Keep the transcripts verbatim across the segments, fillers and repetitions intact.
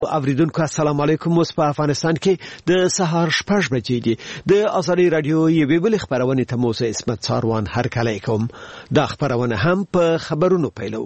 اوریدونکو السلام علیکم. اوس په افغانستان کې د سهار شپږ بجې دي. د ازادي رادیو یوې بلې خبرونه ته موسی اسمت ساروان هرکلی کوم. دا خبرونه هم په خبرونو پیلو.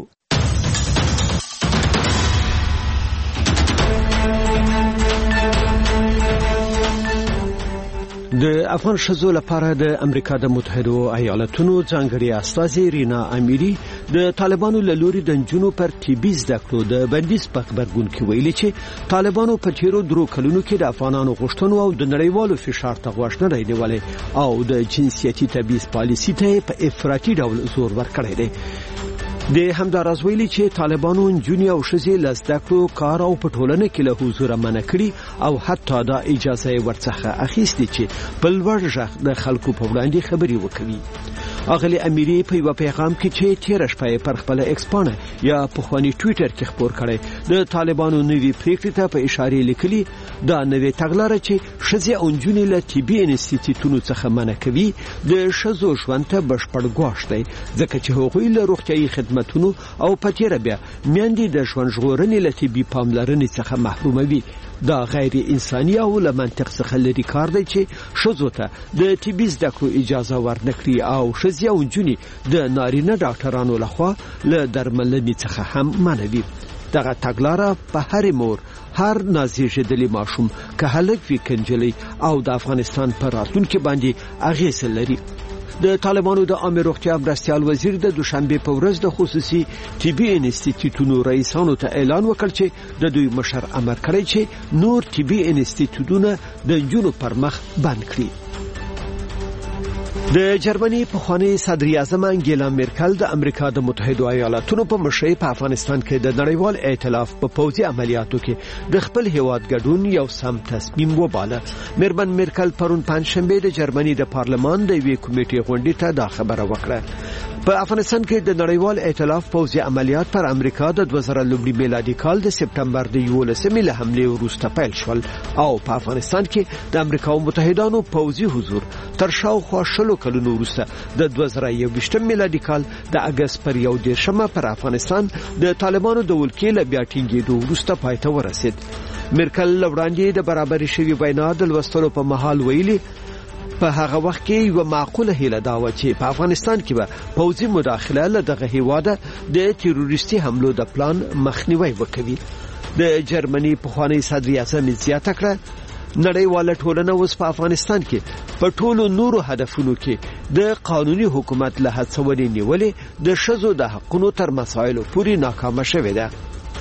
د افغان ښځو لپاره د امریکا د متحده ایالاتونو ځانګړي استازي رینا امیری د طالبانو له لوري د نجونو پر طبي زده کړو د بندیز په خبرګون کې ویلي چې طالبانو په تیرو درو کلونو کې د افغانانو غوښتنو او د نړیوالو فشار ته غوږ نه دی نیولی او د جنسیتي تبعیض پالیسي ته په افراطي ډول زور ورکړی دی. د همداراز ویلي چې طالبانو نجونې او ښځې له زده کړو، کار او په ټولنه کې له حضوره منع کړي او حتی دا اجازه یې ورڅخه اخیستې چې په لوړ غږ د خلکو په وړاندې خبرې وکړي. اغلی امیری په یو پیغام کې چې تیر شپه پر خپل ایکس پاڼه یا په خواني ټوئیټر کې خبر کړي د طالبانو نوي پریکړې ته په اشاره لیکلي دا نوې تګلاره چې ښځې او نجونې له طبي انسټیټیوټونو څخه منع کوي د ښځو ژوند ته بشپړ ګواښ دی ځکه چې هغوی له روغتیايي خدماتونو او په تیر بیا میندې د ژوند ژغورنې له طبي پاملرنې څخه محروموي. دا غیر انساني او له منطق څخه لري کار دی چې ښځو ته د طبي زده کړو اجازه ورنکړي او ښځې او نجونې د نارینه ډاکټرانو لخوا له درملنې څخه هم منع وي. دغه تګلاره په هر مور، هر نازېږېدلي ماشوم که هلک وي که نجلۍ او د افغانستان په راتلونکي باندې اغېز لري. د طالبانو د عامه روغتیا مرستیال وزیر د دوشنبه په ورځ د خصوصي طبي انسټیټیوټونو رئیسانو ته اعلان وکړ چې د دوی مشر امر کړی چې نور طبي انسټیټیوټونه د نجونو پر مخ بند کړي. د جرمني پخوانی صدر اعظم انګیلا میرکل د امریکا د متحده ایالاتونو په مشرۍ په افغانستان کې د نړیوال ائتلاف په پوځي عملیاتو کې د خپل هیواد ګډون یو سم تصمیم وباله. میرمن میرکل پرون پنځشنبه د جرمني د پارلمان د یوې کمیټې غونډې ته دا خبره وکړه. په افغانستان کې د نړیوال ائتلاف پوځي عملیات پر امریکا د دوه زره لومړي میلادي کال د سپتمبر د یولسمې له حملې وروسته پیل شول او په افغانستان کې د امریکا متحدانو پوځي حضور تر شاوخوا شلو کلونو وروسته د دوه زره یوویشتم میلادي کال د اگست پر یو دېرشمه پر افغانستان د طالبانو د ولکې له بیا ټینګېدو وروسته پای ته ورسېد. میرکل وړاندې د برابرۍ شوې وینا د لوستلو په مهال ویلي په هغه وخت کې یو معقوله هیله دا و چې په افغانستان کې به پوځي مداخله له دغه هیواده د تروریستي حملو د پلان مخنیوي وکړي. د جرمني پخوانی صدر اعظم زیاته کړه نړیواله ټولنه اوس په افغانستان کې په ټولو نورو هدفونو کې د قانوني حکومت له هڅونې نیولې د ښځو د حقونو تر مسایلو پورې ناکامه شوې ده.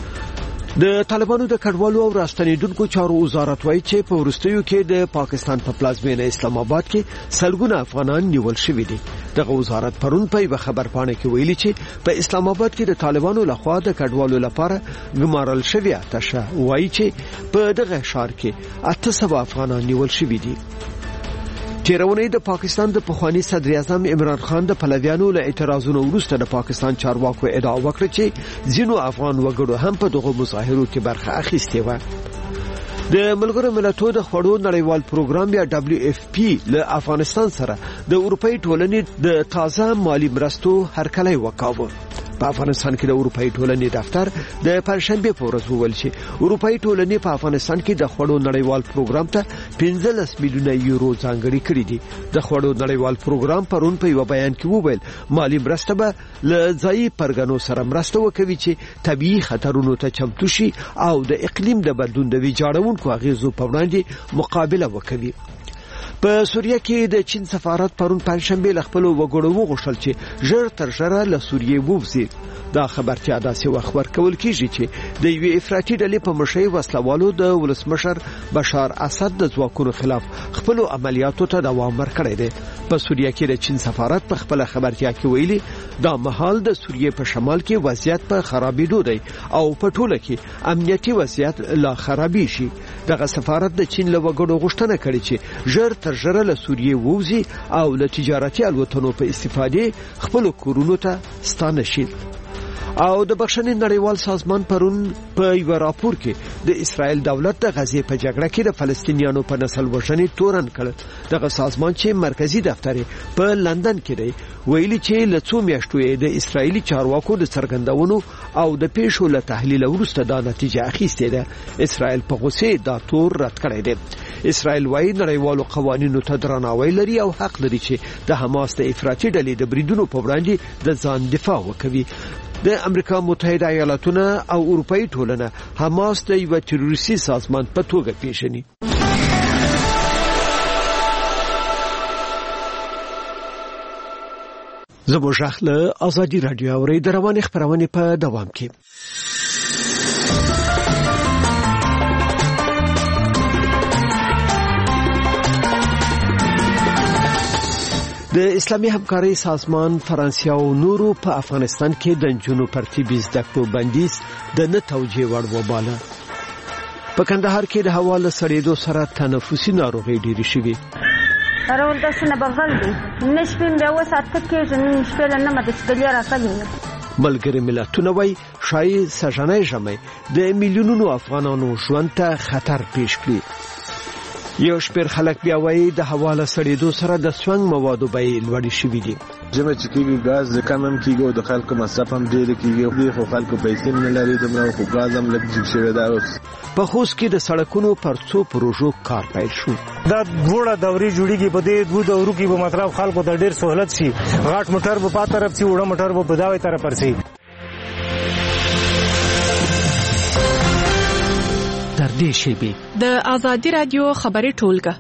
د طالبانو د کډوالو او راستنیدونکو چارو وزارت وایي چې په وروستیو کې د پاکستان په پلازمینه اسلام آباد کې سلګونه افغانان نیول شوي دي. دغه وزارت پرون په یو خبرپاڼه کې ویلي چې په اسلام آباد کې د طالبانو لخوا د کډوالو لپاره ګمارل شوی آتشه وایي چې په دغه ښار کې اته سوه افغانان نیول شوي دي. تیرونی د پاکستان د پخوانی صدر اعظم عمران خان د پلویانو له اعتراضونو وروسته د پاکستان چارواکو ادعا وکړه چې ځینو افغان وګړو هم په دغه مظاهرو کې برخه اخیستې وه. د ملګرو ملتونو د خوړو نړیوال پروګرام یا دبلیو اف پی له افغانستان سره د اروپאי ټولنې د تازه مالی مرستو هرکلی وکاوه. په افغانستان کې د اروپאי ټولنې دفتر د پنځشنبه په ورځ وویل چې اروپאי ټولنې په افغانستان کې د خوړو نړیوال پروګرام ته پنځلس میلیونه یورو ځانګړي کړي دي. د خوړو نړیوال پروګرام پرون په یو بیان کې وویل مالی مرسته به له ځایي پرګنو سره مرسته وکوي چې طبيعي خطرونو ته چمتو شي او د اقلیم د بدلون د ویجاړونکو اغیزو په وړاندې مقابله وکړي. په سوریه کې د چین سفارت پرون پنځشنبه له خپل وګړو وغوښتل چې ژر تر ژره له سوریې ووځي. دا خبرتیا داسې وخت ورکول کیږي چې د یوې افراطي ډلې په مشرۍ وسلوالو د ولسمشر بشار اسد د ځواکونو خلاف خپل عملیاتو ته دوام ورکړی دی. په سوریه کې د چین سفارت په خپل خبرتیا کې ویلي دا مهال د سوریې په شمال کې وضعیت په خرابېدو دی او په ټوله کې امنیتي وضعیت لا خرابې شي. دغه سفارت د چین له وګړو غوښتنه کړې چې ژر تر ژره له سوریې ووځي او له تجارتي الوتنو په استفادې خپل کورونو ته ستانه شي. او د بخښنې نړیوال سازمان پرون په یو راپور کې د اسرائیل دولت د غزې په جګړه کې د فلسطینیانو په نسل وژنې تورن کړ. دغه سازمان چې مرکزی دفتر په لندن کې دی ویلي چې له څو میاشتو یې د اسرائیلي چارواکو د څرګندونو او د پیښو له تحلیل وروسته دا نتیجه اخیستې ده. اسرائیل په غوسه دا تور رد کړی دی. اسرائیل وايي نړیوالو قوانینو ته درناوی لري او حق لري چې د حماس د افراطي ډلې د بریدونو په وړاندې د ځان دفاع وکړي. د امریکا متحده ایالاتونه او اروپאי ټولنه حماس د یو تروریستي سازمان په توګه پیژني. زبو شخله ازادي رادیو اوري د رواني خبرونه په دوام کې. د اسلامي همکارۍ سازمان فرانسې او نورو په افغانستان کې د جنونو ترتیبي زده کړو بندیز د نه توجیه وړ وباله. په کندهار کې د هوا له سړېدو سره تنفسي ناروغي ډېرې شوې. راول تاسو نه بغل دي نشپین بیا وسات کې جن شپل نه مده ستړي راځي. ملګری ملتونه وایي شای سژنې جمع د میلیونونو افغانانو ژوند ته خطر پیښ کړی. یو شپږ خلک بیا وایي د هوا له سړېدو سره د سونګ موادو بیې لوړې شوې دي. جمع چې کېږي غاز د کم هم کېږي او د خلکو مصرف هم ډېر کېږي خو خلکو پیسې نه لري دومره خو غاز هم لږ جګ شوی دا اوس. په خوست کې د سړکونو پر څو پروژو کار پیل شو. دا دوړه دوري جوړیږي په دې دوه دورو کې به مطلب خلکو ته ډېر سہولت شي. غاټ موټر به په طرف شي وړه موټر به په داوی طرف ورسي. تر دې شی د ازادي رادیو خبري ټولګه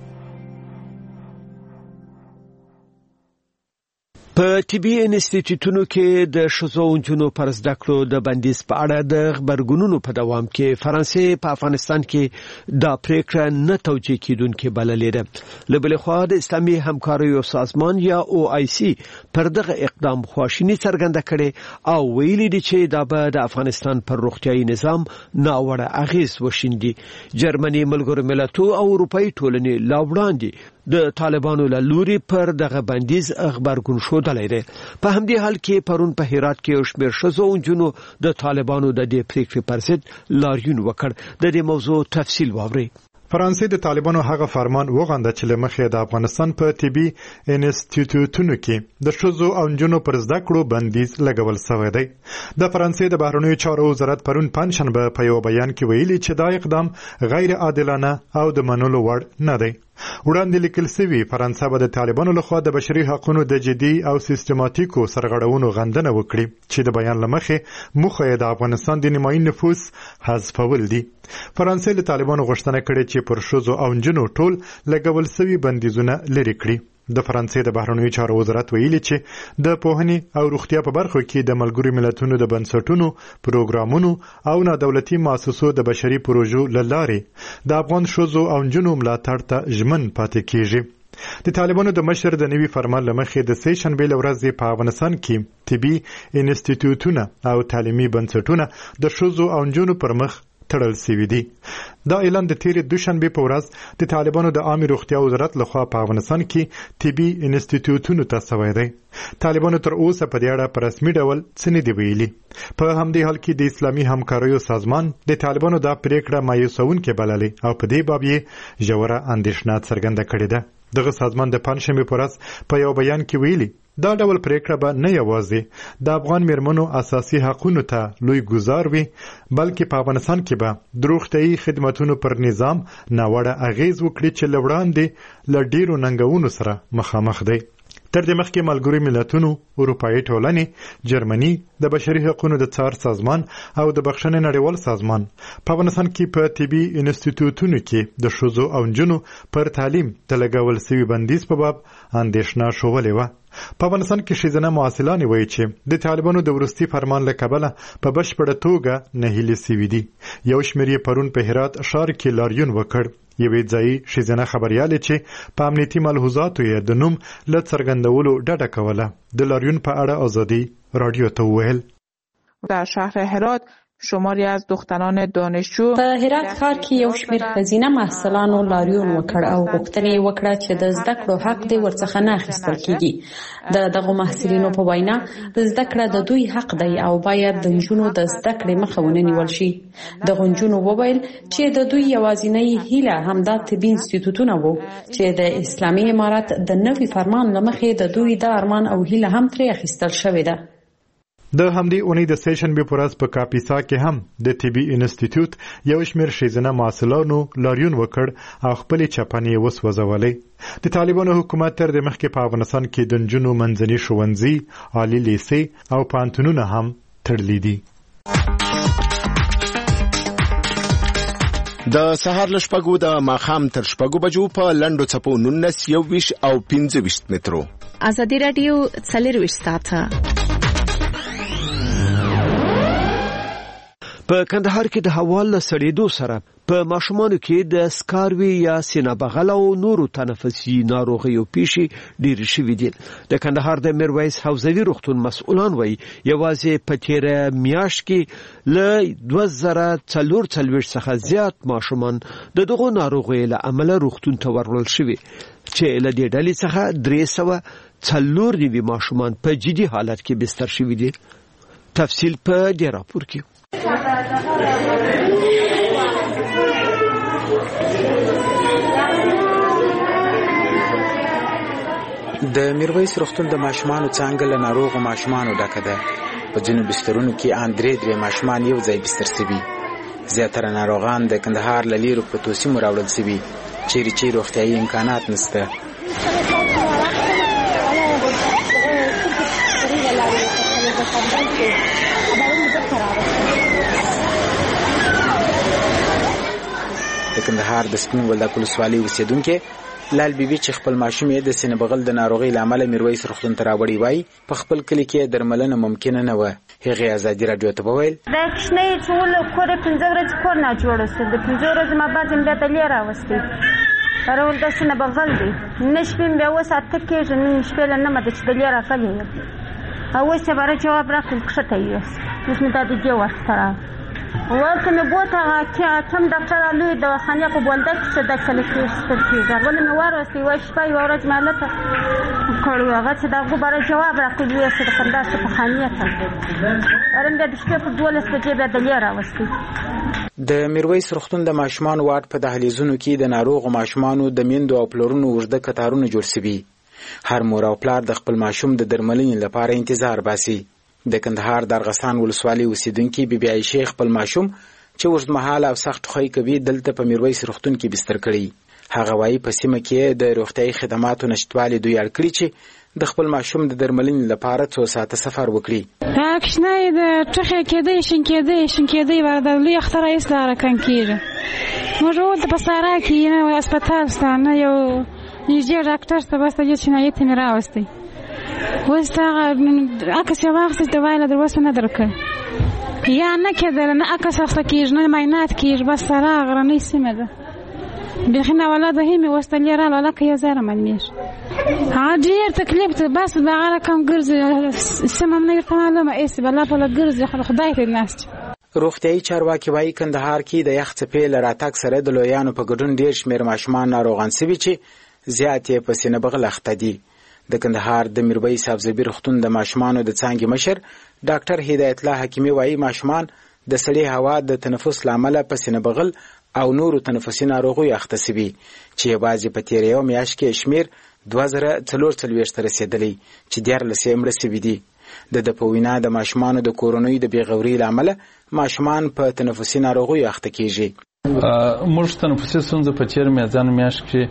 په طبي انسټیټیوټونو کې د ښځو او نجونو پر زده کړو د بندیز په اړه د خبرګونونو په دوام کې فرانسې په افغانستان کې دا پریکړه نه توجیه کیدونکې بللې ده. له بلې خوا د اسلامي همکاریو سازمان یا او آی سی پر دغه اقدام خواشیني څرګنده کړې او ویلي دي چې دا به د افغانستان پر روغتيایي نظام ناوړه اغیز وشیندي. جرمني ملګرو ملتونو او اروپאי ټولنې لا وړاندې د طالبانو له لوري پر دغه بندیز خبرګون شودلې ده. په همدې حال کې پرون په هرات کې یو شمېر ښځو او نجونو د طالبانو د دې پریکړې پر ضد لاریون وکړ. د دې موضوع تفصیل واورئ. فرانسې د طالبانو هغه فرمان وغنده چې لمخې د افغانستان په طبي انسټیټیوټونو کې د ښځو او نجونو پر زده کړو بندیز لګول شوی دی. د فرانسې د بهرنیو چارو وزارت پرون پنځشنبه په یو بیان کې ویلي چې دا اقدام غیر عادلانه او د منلو وړ نه دی. وړاندې لیکل شوی فرانسه به د طالبانو لخوا د بشري حقوقو د جدي او سیستماتیکو سرغړونو غندنه وکړي چې د بیان لمخې موخه یې د افغانستان د نیمایي نفوس حذفول دي. فرانسې له طالبانو غوښتنه کړې چې پر ښځو او نجونو ټول لګول شوي بندیزونه لرې کړي. د فرانسې د بهرنیو چارو وزارت ویلي چې د پوهنې او روغتیا په برخو کې د ملګرو ملتونو د بنسټونو پروګرامونو او نادولتي مؤسسو د بشري پروژو له لارې د افغان ښځو او نجونو ملاتړ ته ژمن پاتې کیږي. د طالبانو د مشر د نوي فرمان لمخې د سې شنبې ورځې په افغانستان کې طبي انسټیټیوټونه او تعلیمي بنسټونه د ښځو او نجونو پر مخ تړل شوی دی. دا اعلان د تیرې دوشنبه په ورځ د طالبانو د عامه روغتیا وزارت لخوا په افغانستان کې طبي انسټیټیوټونو ته شوی دی. طالبانو تر اوسه په دې اړه په رسمي ډول څه نه دی ویلي. په همدې حال کې د اسلامي همکاریو سازمان د طالبانو د پریکړه مایوسونکې بللې او په دې باب یې ژوره اندېښنه څرګنده کړې ده. دغه سازمان د پنځشنبه په ورځ په یو بیان کې ویلي دا ډول پریکړه به نه یوازې د افغان میرمنو اساسي حقوقو ته لوی ګزار وي بلکې په افغانستان کې به د روغتیايي خدماتو پر نظام ناوړه اغیز وکړي چې لوړاندې ل ډیرو ننګونو سره مخامخ دی. تر دې مخکې ملګرو ملتونو اروپאי ټولنې جرمني د بشري حقوقو د څار سازمان او د بخښنې نړیوال سازمان په افغانستان کې په طبي انسټیټیوټونو کې د ښځو او نجونو پر تعلیم د لګول شوي بندیز په باب اندېښنه شولې وه. په افغانستان کې ښځینه محصلانې وایي چې د طالبانو د وروستي فرمان له کبله په بشپړه توګه نهیلې شوي دي. یو شمېر یې پرون په هرات ښار کې لاریون وکړ. یوې ځایي ښځینه خبریالې چې په امنیتي ملحوظاتو یې د نوم له څرګندولو ډډه کوله د لاریون په اړه ازادي رادیو ته وویل. در شهر هرات شماری از دختران دانشجو په هرات ښار کې یو شمېر ښځینه محصلانو لاریون وکړ او غوښتنه یې وکړه چې د زده کړو حق دې ورڅخه نه اخیستل کیږي. د دغو محصلینو په وینا زده کړه د دوی حق دی او باید د نجونو د زده کړې مخه ونه نیول شي. دغو نجونو وویل چې د دوی یوازینۍ هیله همدا طبي انسټیټوټونه وو چې د اسلامي امارت د نوي فرمان له مخې د دوی د ارمان او هیله هم ترې اخیستل شوې ده. د همدې اونۍ د سیشنبې په ورځ په کاپیسا کې هم د طبي انسټیټیوټ یو شمېر ښځینه محصلانو لاریون وکړ او خپلې چپنې وسوځولې. د طالبانو حکومت تر دې مخکې په افغانستان کې د نجونو منځني ښوونځي، عالي لیسې او پوهنتونونه هم تړلي دي. د سهار له شپږو د ماښام تر شپږو بجو په لنډو څپو نولس، یو ویشت او پنځه ویشت مترو. ازادي راډیو څلرویشت ساعته. په کندهار کې د هوا له سړېدو سره په ماشومانو کې د سکاروي یا سینه بغل او نورو تنفسي ناروغیو پیښې ډېرې شوې دي. د کندهار د میرویس حوزوي روغتون مسؤلان وایي یوازې په تیره میاشت کې له دوه زره څلور څلوېښت څخه زیات ماشومان د دغو ناروغیو له امله روغتون ته وروړل شوي چې له دې ډلې څخه درې سوه څلور نوي ماشومان په جدي حالت کې بستر شوي دي. تفصیل په دې راپور کې. د میرویس روغتون د ماشومانو څانګه له ناروغو ماشومانو ډکه ده. په ځینو بسترونو کې ان درې درې ماشومان یو ځای بستر شوي. زیاتره ناروغان د کندهار له لیرو په توسیمو راوړل شوي چیرې چې روغتیایي امکانات نشته. د کندهار د سپین ولدا ولسوالۍ اوسیدونکو لال بیبي چې خپل ماشوم یې د سینه بغل د ناروغي لامل میرویس روغتون ته راوړی وای په خپل کلی کې درملنه ممکن نه و. هغه ازادي رادیو ته وویل دا کښنه ټول کور پنځه ورځې کور نه جوړ شو. د پنځه ورځې ما بعد بیا ته لیر راوستي راول د سینه بغل دی نشپم بیا وسات کېږي نن شپه نه مده چې د لیر راغلی او اوس به را جواب راکړم کښته یې اوس مې دا د دې وخت سره ورته مې بوته چې کوم ډاکټر لوی دواخانه په بولده کې د کله کې سترګې ولې مې ورسې و شپه یو ورځ مالته کړو هغه چې دا غوبره جواب راکړي چې د خنداس په خانیه ته ارم د شپې په دولس بجې به د لیر راوستي. د میرویس روغتون د ماشومان وارد په دهلیزونو کې د ناروغ ماشومانو د میندو او پلرونو اوږده کتارونه جوړ شوي. هر مور او پلار د خپل ماشوم د درملنې لپاره انتظار باسي. د کندهار درغسان ولسوالۍ اوسیدونکي بیبي عایشه خپل ماشوم چې اوږدمهاله او سخت ټوخی کوي دلته په میرویس روغتون کې بستر کړی. هغه وایي په سیمه کې د روغتیایي خدماتو نشتوالي دوی اړ کړی چې د خپل ماشوم د درملنې لپاره څو ساعته سفر وکړي. دا کښنه د ټوخی کېدی شین کېدی شین کېدی ورته لوی اختر ایست لاره کم کېږي. موږ ولته په سارا کې نه هسپتال سته نه یو نږدې ډاکټر ته بس ته چې نه یې ته مې راوستی اوس هغه عکس یې واخیست د وایله در اوسه نه درکړ یا نه کېدل نه عکس اخیسته کېږي نه معاینات کېږي بس سره غرنۍ سیمه ده بیخي ناوله ده هیمې اوس ته لېرال ولکه یې زره معلومېږي هغه ډېر تکلیف ده بس دغه رقم ګرځي سیمه هم نه ورته معلومه ایسې بلا پله ګرځي خدای ته ناست. روغتیایي چارواکي وایي کندهار کې د یخ څپې له راتګ سره د لویانو په ګډون ډېر شمېر ماشومان ناروغان سوي چې زیات یې په سینه بغل اخته دي. د کندهار د میرویس حفظبي روغتون د ماشومانو د څانګې مشر ډاکټر هدایت الله حکیمي وایي ماشومان د سړې هوا د تنفس لامل په سینه بغل او نورو تنفسي ناروغیو اخته سوي چې یوازې په تیر یو میاشت کې شمیر دوه زره څلور څلوېښت ته رسېدلی چې دیارلس یې مړه سوي دي. د د په وینا د ماشومانو د کورنیو د بېغورۍ له امله ماشومان په تنفسي ناروغیو اخته کېږي. موږ تنفسي ستونزه په تیر میازان میاشت کې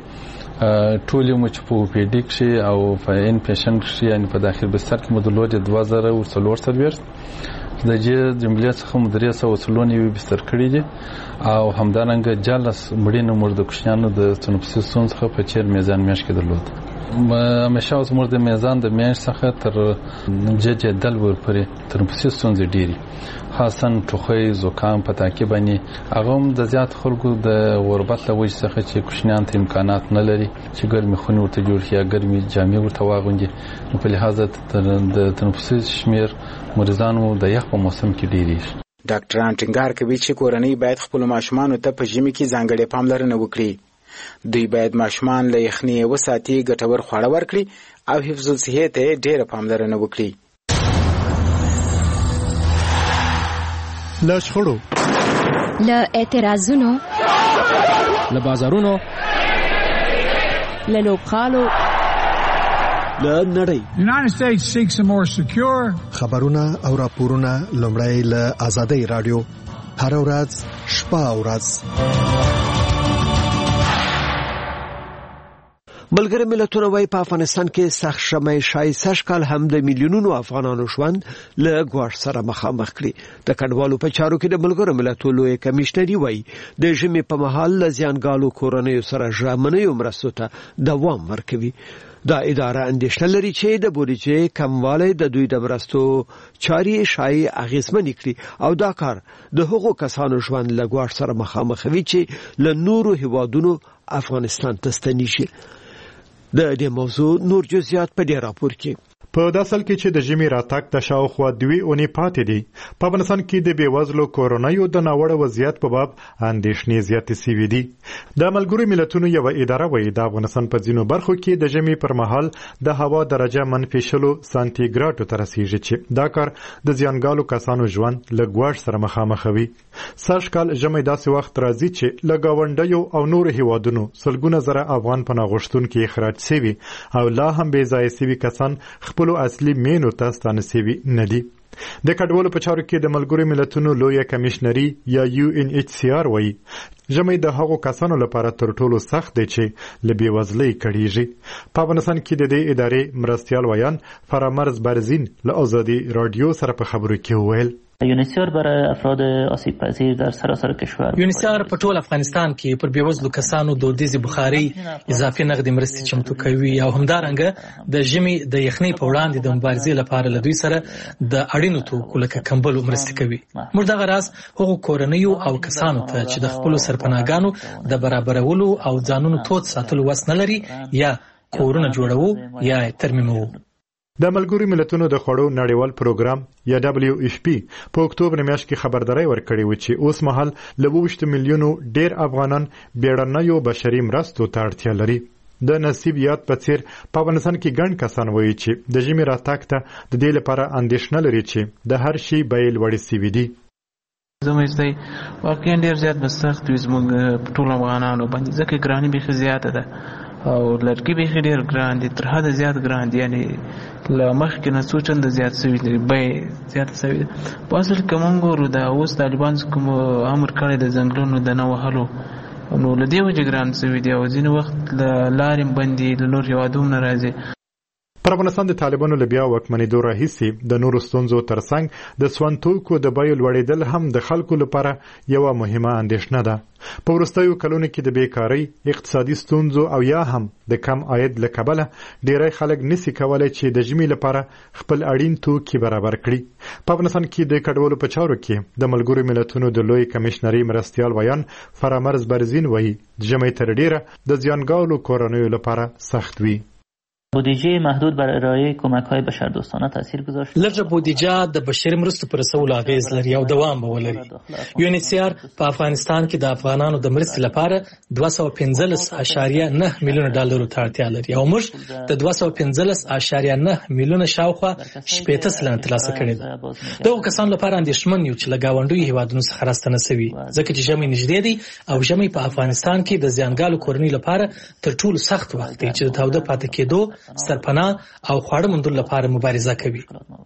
ټولې مو چې په او پی ډي کښې او په ان پیشنټ کښې یعنې په داخل بستر کې مو درلودې دوه زره څلور څلوېښت د دې جملې څخه مو درې سوه څلور نوي بستر کړي دي او همدارنګه جالس مړینه موږ د کوچنیانو د تنفسي ستونزو څخه په تېر میزان میاشت کې درلود. همیشه اوس موږ د میزان د میاشت څخه تر ججې دل ورپورې تنفسي ستونزې ډېرې خاصا ټوخی زکام په تعقیب باندې هغه هم د زیات خلکو د غربت له وجې څخه چې کوچنیان ته امکانات نه لري چې ګرمې خونې ورته جوړ کړي یا ګرمې جامې ورته واغوندي نو په لحاظه د تنفسي شمېر مریضانو د یخ په موسم کې ډېرېږي. ډاکټران ټینګار کوي چې کورنۍ باید خپل ماشومان ته په ژمي کې ځانګړې پاملرنه وکړي. دوی باید ماشومان له یخنۍ وساتي، ګټور خواړه ورکړي او حفظ الصحې ته ډېره پاملرنه وکړي. له شخړو، له اعتراضونو، له بازارونو، له لوبغالو، له نړۍ. United States seeks a more secure. خبرونه او راپورونه لومړی له آزادۍ رادیو هر ورځ شپه او ورځ. ملګری ملتونه وايي په افغانستان کې سخت شمع شایسته شکل هم د میلیونونو افغانانو ژوند له ګواښ سره مخامخ کړي. د کډوالو په چارو کې د ملګرو ملتونو لوی کمشنري وايي د ژمي په مهال له زیانګالو کورنیو سره ژمنیو مرستو ته دوام ورکوي. دا اداره اندېښنه لري چې د بودیجې کموالی د دوی د مرستو چارې شایي اغېزمنې کړي او دا کار د هغو کسانو ژوند له ګواښ سره مخامخوي چې له نورو هیوادونو افغانستان ته ستنیږي. د دې موضوع نور جزئیات په دې راپور کې. په داسل کې چې د ژمي راتګ د شاوخوا دوی اونۍ پاتې دي، په افغانستان کې د بیوزلو کورنیو د ناوړه وضعیت په باب اندېښنې زیاتې شوې دي. د ملګرو ملتونو یو اداره وایي د افغانستان په ځینو برخو کې د ژمي پر مهال د هوا درجه منفي شلو سانتیګراډو ته رسیږي چې دا کار د زیانګالو کسانو ژوند له ګواښ سره مخامخوي. سږ کال ژمي داسې وخت راځي چې له ګاونډیو او نورو هیوادونو سلګونه زره افغان پناه غوښتونکي اخراج شوي او لا هم بې ځایه شوي کسان خپلو اصلي مینو ته ستانه شوي نه دي. د کډوالو په چارو کې د ملګرو ملتونو لویه کمشنري یا یو ان ایچ سی آر وایي ژمی د هغو کسانو لپاره تر ټولو سخت دی چې له بېوزلۍ کړېږي. په افغانستان کې د دې ادارې مرستیال ویان فرامرز برزین له آزادی رادیو سره په خبرو کې وویل یونیسیار برای افراد آسیب پذیر در سراسر کشور. یونیسیار په ټول افغانستان کې پر بیوزلو کسانو دودیزې بخاري، اضافي نغدي مرستې چمتو کوي او همدارنګه د ژمي د یخنۍ په وړاندې د مبارزې لپاره له دوی سره د اړینو توکو لکه کمبلو مرستې کوي. موږ دغه راز هغو کورنیو او کسانو ته چې د خپلو سرپناهګانو د برابرولو او ځانونو تود ساتلو وس نه لري یا کورونه جوړوو یا ترمیموو. د ملګرو ملتونو د خوړو نړیوال پروګرام یا دبلیو ایف پی په اکتوبر میاشت کې خبرداري ورکړې و چې اوس مهال له اووه میلیونو ډیر افغانان بیړنیو بشري مرستو ته اړتیا لري. د نصیب یاد په څیر په افغانستان کې ګڼ کسان وایي چې د ژمي راتګ ته د دې لپاره اندېښنه لري چې د هر شي بیې لوړې شوي دي. زموږ ځای واقعا ډېر زیات به سخت وي زموږ په ټولو افغانانو باندې، ځکه ګراني بیخي زیاته ده او لرګي بیخي ډېر ګران دي، تر حده زیات ګران دي، یعنې له مخکې نه څو چنده زیات شوي دي، بیې زیاته شوې ده. په اصل کې موږ ګورو دا اوس طالبان چې کوم امر کړی د ځنګلونو د نه وهلو، نو له دې وجې ګران شوي دي او ځینې وخت له لارې بندي له نور هېوادونو نه راځي. پر افغانستان د طالبانو له بیا واکمنېدو راهیسې د نورو ستونزو ترڅنګ د سون توکو د بیو لوړېدل هم د خلکو لپاره یوه مهمه اندېښنه ده. په وروستیو کلونو کې د بیکارۍ، اقتصادي ستونزو او یا هم د کم عاید له کبله ډېری خلک نسي کولی چې د ژمي لپاره خپل اړین توکي برابر کړي. په افغانستان کې د کډوالو په چارو کې د ملګرو ملتونو د لوی کمشنري مرستیال ویان فرامرز برزین وایي ژمی تر ډېره د زیانګالو کورنیو لپاره سخت وي. بودجه محدود بر ارائه کمک‌های بشردوستانه تاثیر گذاشت. لږه بودجه د بشري مرستو پر رسولو اغیز لري او دوام به ولري. یونیسیار په افغانستان کې د افغانانو د مرستې لپاره دوه سوه پنځلس اعشاریه نه میلیونه ډالرو ته اړتیا لري او موږ د دوه سوه پنځلس اعشاریه نه میلیونه شاوخوا شپېته سلنه ترلاسه کړي دي. دغو کسانو لپاره اندېښمن یو چې له ګاونډیو هیوادونو څخه راستنه شوي، ځکه چې ژمی نږدې دی او ژمی په افغانستان کې د زیانګالو کورنیو لپاره تر ټولو سخت وخت دی چې د تاوده پاتې کېدو، سرپناه او خواړه موندلو لپاره مبارزه کوي.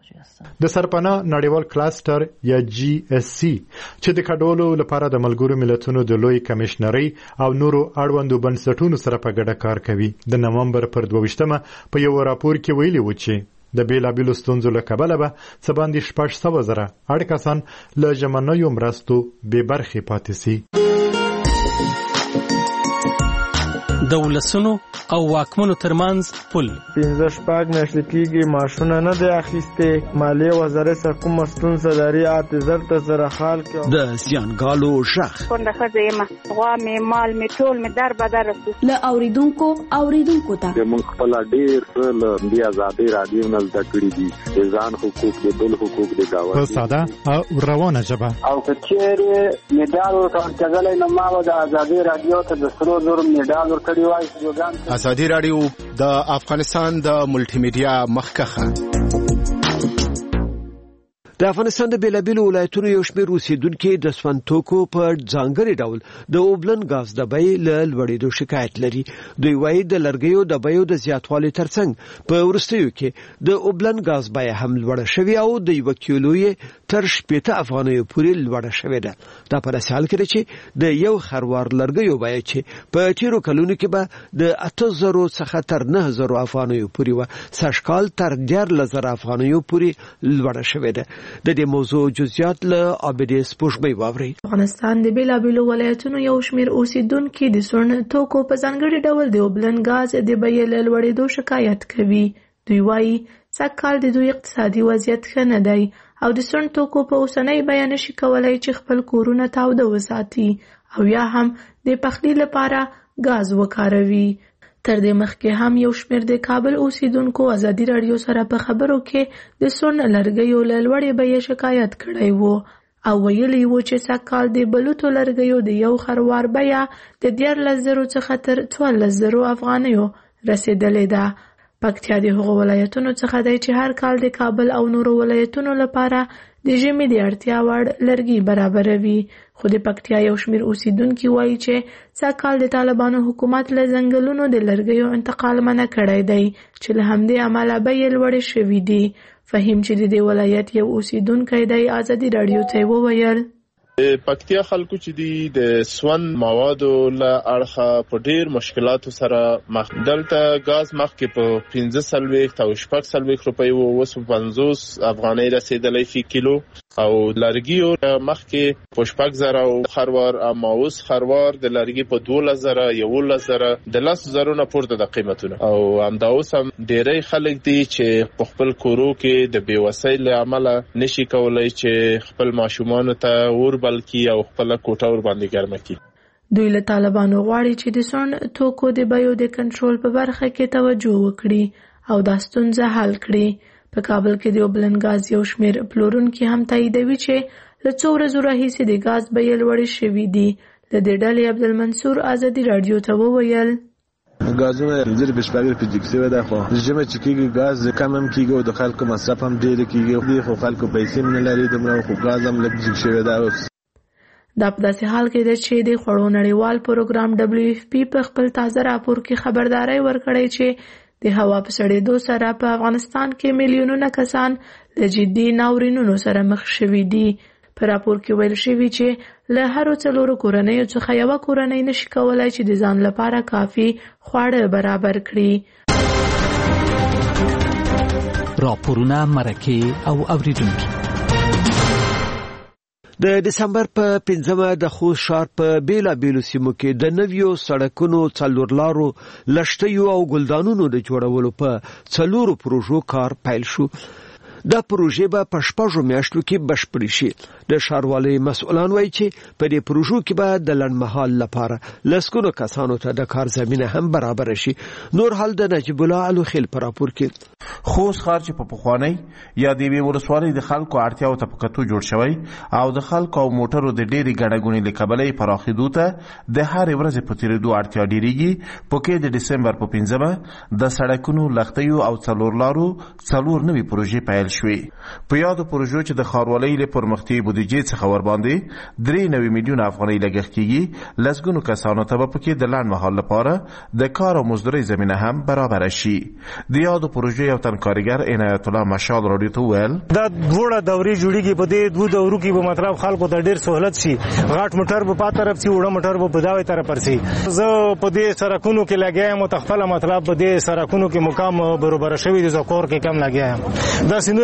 د سرپناه نړیوال کلاستر یا جی اس سی چې د کډوالو لپاره د ملګرو ملتونو د لوی کمشنري او نورو اړوندو بنسټونو سره په ګډه کار کوي، د نومبر پر دوه ویشتمه په یو راپور کې ویلي و چې د بیلابیلو ستونزو له کبله به څه باندې شپږ سوه زره اړ کسان له ژمنیو مرستو بې برخې پاتې سي. د ولسونو او واکمنو ترمنځ پل. پنځه شپږ میاشتې کېږي معاشونه نه دی اخیستې. مالیې وزارت سره کومه ستونزه لري اته زر ته زره حال کې. د زیانګالو غږ کونډه ښځه یم، غوا مې مال مې ټول مې در بدر رسي. له اوریدونکو اوریدونکو ته موږ خپل ډېر څه له دې ازادۍ راډیو نه زده کړي دي، د ځان حقوق د بل حقوق د گاونډي په ساده او روانه ژبه. او که چیرې میډال ورکړل کېدلی نو ما به د ازادۍ راډیو ته د سرو زرو میډال ورکړی وای. ازادي راډیو د افغانستان د ملټي میډیا مخکخه. د افغانستان د بیلابیلو ولایتونو یو شمېر اوسیدونکي د سون توکو په ځانګړي ډول د اوبلن غاز د بیې له لوړېدو شکایت لري. دوی وایي د لرګیو د بیو د زیاتوالي ترڅنګ په وروستیو کې د اوبلن غاز بیه هم لوړه شوې او د یو کیلو یې تر شپېته افغانیو پورې لوړه شوې ده. دا په داسې حال کې ده چې د یو خروار لرګیو بیه چې په تیرو کلونو کې به د اته زرو څخه تر نه زرو افغانیو پورې وه، سږکال تر دیارلس زره افغانیو پورې لوړه شوې ده. د دې موضوع جزئیات له عابدې سپوږمۍ واوري. افغانستان د بیلابیلو ولایتونو یو شمېر اوسیدونکي د سون توکو په ځانګړي ډول د اوبلن غاز د بیې له لوړېدو شکایت کوي. دوی وایي سږکال د دوی اقتصادي وضعیت ښه نه دی او د سون توکو په اوسنۍ بیه نشي کولای چې خپل کورونه تاوده وساتي او یا هم د پخلي لپاره غاز وکاروي. تر دې مخکې هم یو شمېر د کابل اوسیدونکو ازادي راډیو سره په خبرو کې د سون لرګیو له لوړې بیې شکایت کړی وو او ویلي وو چې سږکال د بلوطو لرګیو د یو خروار بیه د دیارلس زرو څخه تر څوارلس زرو افغانیو رسیدلې ده. پکتیا د هغو ولایتونو څخه دی چې هر کال د کابل او نورو ولایتونو لپاره د ژمي د اړتیا وړ لرګي برابروي. خو د پکتیا یو شمېر اوسیدونکي وایي چې سږکال د طالبانو حکومت له ځنګلونو د لرګیو انتقال منع کړی دی چې له همدې امله بیې لوړې شوي دي. فهیم چې د دې ولایت یو اوسیدونکی دی ازادي راډیو ته وویل پکتیا خلکو چې دی د سون موادو له اړخه په ډیر مشکلاتو سره مخ. دلته غاز مخکې په پنځه څلوېښت او شپږ څلوېښت روپۍ و، اوس په پنځوس افغانۍ رسېدلی فی کیلو. او لرګیو مخکې په شپږ زره او خروار، اما اوس خروار د لرګي په دولس زره یولس زره د لس زرو نه پورته د قیمتونه. او همدا اوس هم ډېری خلک دي چې په خپل کورو کې د بېوسۍ له امله نشي کولی چې خپل ماشومانو ته اور بلکې او خپل کوټه ور باندې ګرمه کړي. دوی له طالبانو غواړي چې د سون توکو د بیو د کنټرول په برخه کې توجه وکړي او دا ستونزه حل کړي. په کابل کې د اوبلن غاز یو شمېر پلورونکي هم تاییدوي چې له څو ورځو راهیسې د غاز بیې لوړې شوي دي. له دې ډلې عبدالمنصور ازادي راډیو ته وویل غازونه ډېر بشپړ فزیکسي ودا خو ژمه چې کېږي غاز کم هم کېږي او د خلکو مصرف هم ډېر کېږي خو خلکو پیسې نه لري دومره خو غاز هم لږ ځګ شوی دا. دا په داسې حال کې ده چې د خوړو نړیوال پروګرام ډبلیو اف پی په خپل تازه راپور کې خبرداري ورکړې چې د هوا په سړېدو سره په افغانستان کې میلیونونه کسان له جدي ناورینونو سره مخ شوي دي. په راپور کې ویل شوي چې له هرو څلورو کورنیو څخه یوه کورنۍ نشي کولای چې د ځان لپاره کافي خواړه برابر کړي. راپورونه، مرکې او اوریدونکي. د دسمبر په پنځمه د خوست ښار په بیلابیلو سیمو کې د نویو سړکونو، څلور لارو، لښتیو او ګلدانونو د جوړولو په څلورو پروژو کار پیل شو. دا پروژې به په شپږو میاشتو کې بشپړې شي. د ښاروالۍ مسؤلان وایي چې په دې پروژو کې به د لنډمهال لپاره لسګونو کسانو ته د کار زمینه هم برابر شي. نور حال د نجیب الله الوخیل په راپور کې. خوست ښار چې په پخوانۍ یا د یوې ولسوالۍ د خلکو اړتیاو ته په کتو جوړ شوی او د خلکو او موټرو د ډېرې ګڼهګوڼې له کبله یې پراخېدو ته د هرې ورځې په تېرېدو اړتیا ډېرېږي. په کې د ډسمبر په پنځمه د سړکونو، لښتیو او څلور لارو څلور نوې پروژې پیل شوې. په یادو پروژو چې د ښاروالۍ له پرمختیایي بودیجې څخه ورباندې درې نوي میلیونه افغانۍ لګښت کېږي. لسګونو کسانو ته به پکې د لنډمهال لپاره د کار او مزدورۍ زمینه هم برابره شي. د یادو پروژې یو تن کارګر عنایت الله مشال راډیو ته وویل دا دوړه دورې جوړیږي. په دې دوه دورو کې به مطلب خلکو ته ډېر سہولت شي. غاټ موټر به په طرف شي، وړه موټر به په داوی طرف ورسي. زه په دې سړکونو کې لګیا یم او خپل مطلب په دې سړکونو کې مقام برابر شوی د زکور کې کم لګیا یم. دا سینور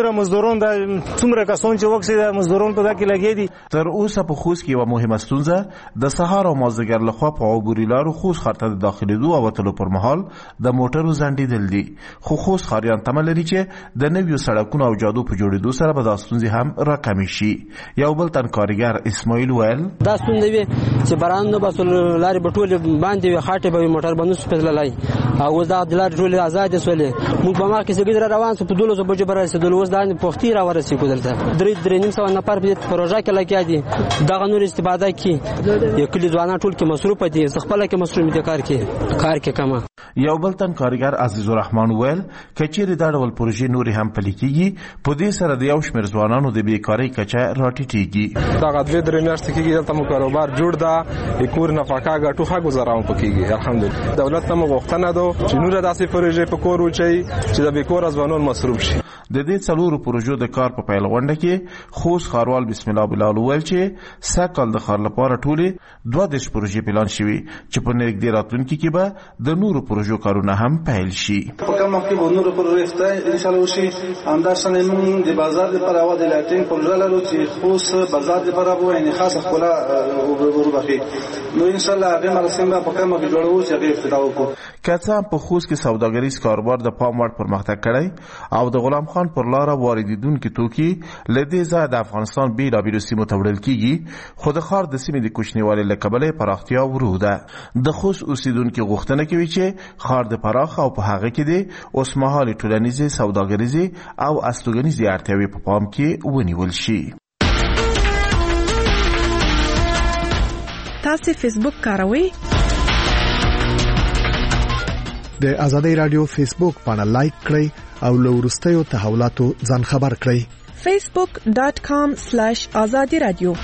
ډیره مزدورون د څومره کسان چې وکسي د مزدورون په دکې لګي دي. تر اوسه په خوست کې یو مهمه ستونزه د سهار او مازدیګر لخوا په عبوري لارو خوست ښار ته د داخلېدو او وتلو پر مهال د موټرو ځنډېدل دي. خو خوست ښاریان تمه لري چې د نویو سړکونو او جادو په جوړېدو سره به دا ستونزې هم راکمې شي. یو بل تن کارګر اسماعیل ویل دا ستونزه وي چې باران نو بس لارې به ټولې باندې وي، خاطې به موټر به نشو تللی او اوس دا د لارې ټولې آزادې شولې. موږ په مخکې څه روان سو په دولسو بجو به رسېدلو، اوس دا پوښتې را ورسېږو دلته درې درې نیم سوه نفر په دې پروژه کې لګیا دي. دغه نور استفاده کړي یو کلي ځوانان ټول کې مصروفه دي، زه خپله کې مصروف دي کار کې کار کې کمه. یو بل تن کارګر عزیز الرحمن ویل که چیرې دا ډول پروژې نورې هم پلي کېږي په دې سره د یو شمېر ځوانانو د بېکارۍ کچه راټیټېږي. دغه دوې درې میاشتې کېږي دلته مو کاروبار جوړ ده، د کور نفقه ګټو ښه ګزاره مو پکېږي الحمدلله. دولت ته مو غوښتنه ده چې نوره داسې پروژې په کور وچوي چې د بېکوره ځوانان مصروف شي. د دې څلورو پروژو د کار په پیل غونډه کې خوست ښاروال بسم الله بلال وویل چې سږ کال د ښار لپاره ټولې دوه دېرش پروژې پلان شوي چې په نږدې راتلونکي کې به د نورو پروژو کارونه هم پیل شي. په کوم وخت کې به نورو پروژې ان شاء الله وشي. همداشانه موږ د بازار لپاره او د لاتین پروژه لرو چې خوست بازار لپاره به یعنې خاصه ښکلا وروبخي. نو ان شاء الله هغه مراسم به په کوم وخت جوړو چې هغه افتتاح وکړو. که څه هم په خوست کې سوداګریز کاروبار د پام وړ پرمختګ کړی او د غلام خان پر لاره واردېدونکي توکي له دې ځایه د افغانستان بېلابېلو سیمو ته وړل کېږي، خو د ښار د سیمې د کوچنیوالي له کبله یې پراختیا ورو ده. د خوست اوسېدونکي غوښتنه کوي چې ښار د پراخ او په هغه کې د اوسمهالې ټولنیزې سوداګریزې او استوګنیزې اړتیاوې په پام کې ونیول شي. تاسو فیسبوک کاروئ؟ د آزادۍ رادیو فیسبوک باندې لایک کړئ او له وروستیو تحولاتو ځان خبر کړئ. فیسبوک ډاٹ کام سلیش آزادي رادیو.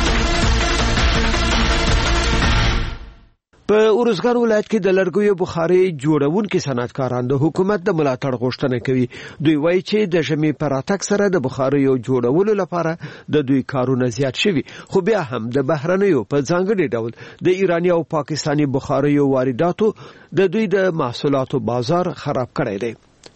په ارزګان ولایت کې د لرګیو بخاري جوړونکو صنعتکاران د حکومت د ملاتړ غوښتنه کوي. دوی وایي چې د ژمي پر راتګ سره د بخاریو جوړولو لپاره د دوی کارونه زیات شوي، خو بیا هم د بهرنیو په ځانګړي ډول د ایراني او پاکستاني بخاریو وارداتو د دوی د محصولاتو بازار خراب کړی دی.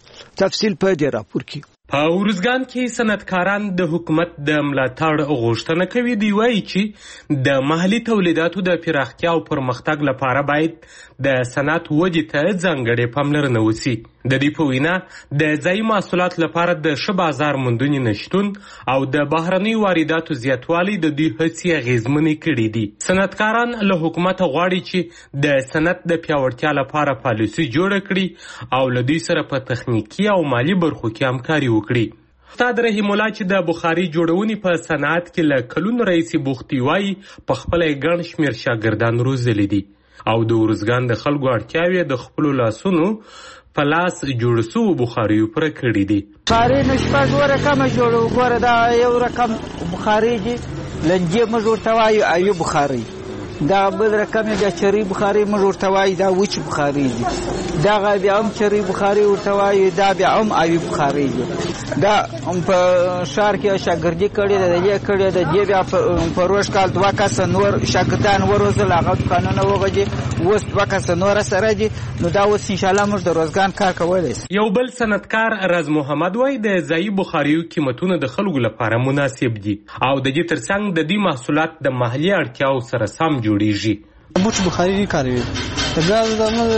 تفصیل په دې راپور کې. په ارزګان کې صنعتکاران د حکومت د ملاتړ غوښتنه کوي. دی وایي چې د محلي تولیداتو د پراختیا او پرمختګ لپاره باید د صنعت ودې ته ځانګړې پاملرنه وشي. د دې په وینا د ځایي محصولاتو لپاره د ښه بازار موندنې نشتون او د بهرنیو وارداتو زیاتوالی د دوی هڅې اغېزمنې کړي دي. صنعتکاران له حکومته غواړي چې د صنعت د پیاوړتیا لپاره پالیسي جوړه کړي او له دوی سره په تخنیکي او مالي برخو کې همکاري وکړي. استاد رحیم الله چې د بخاري جوړونې په صنعت کې له کلونو راهیسې بوختي وایي په خپله یې ګڼ شمېر شاګردان روزلي دي او د ارزګان د خلکو اړتیاوې د خپلو لاسونو په لاس جوړ سوو بخاریو پوره کړي دي. بخاري نو شپږ رقمه جوړو. ګوره دا یو رقم بخاري دي، لنجې موږ ورته وایو ایو بخاري. دا بل رقم بیا چري بخاري موږ ورته وایو، دا وچ بخاري دي. دغه بیا هم چري بخاري ورته وایو، دا بیا هم ایو بخاري دي. دا هم په ښار کې شاګردي کړې ده، د دې کړې ده. دې بیا په روژ کال دوه کسه نور شاګردان وروزل، هغه دوکانونه وغځي، اوس دوه کسه نور سره دي. نو دا اوس انشاءالله موږ د روزګان کار کولی شو. یو بل صنعتکار راز محمد وایي د ځایي بخاریو قیمتونه د خلکو لپاره مناسب دي او د دې ترڅنګ د دې محصولات د محلي اړتیاو سره سم جوړیږي. بوټ بخاري کاروي، د ګاز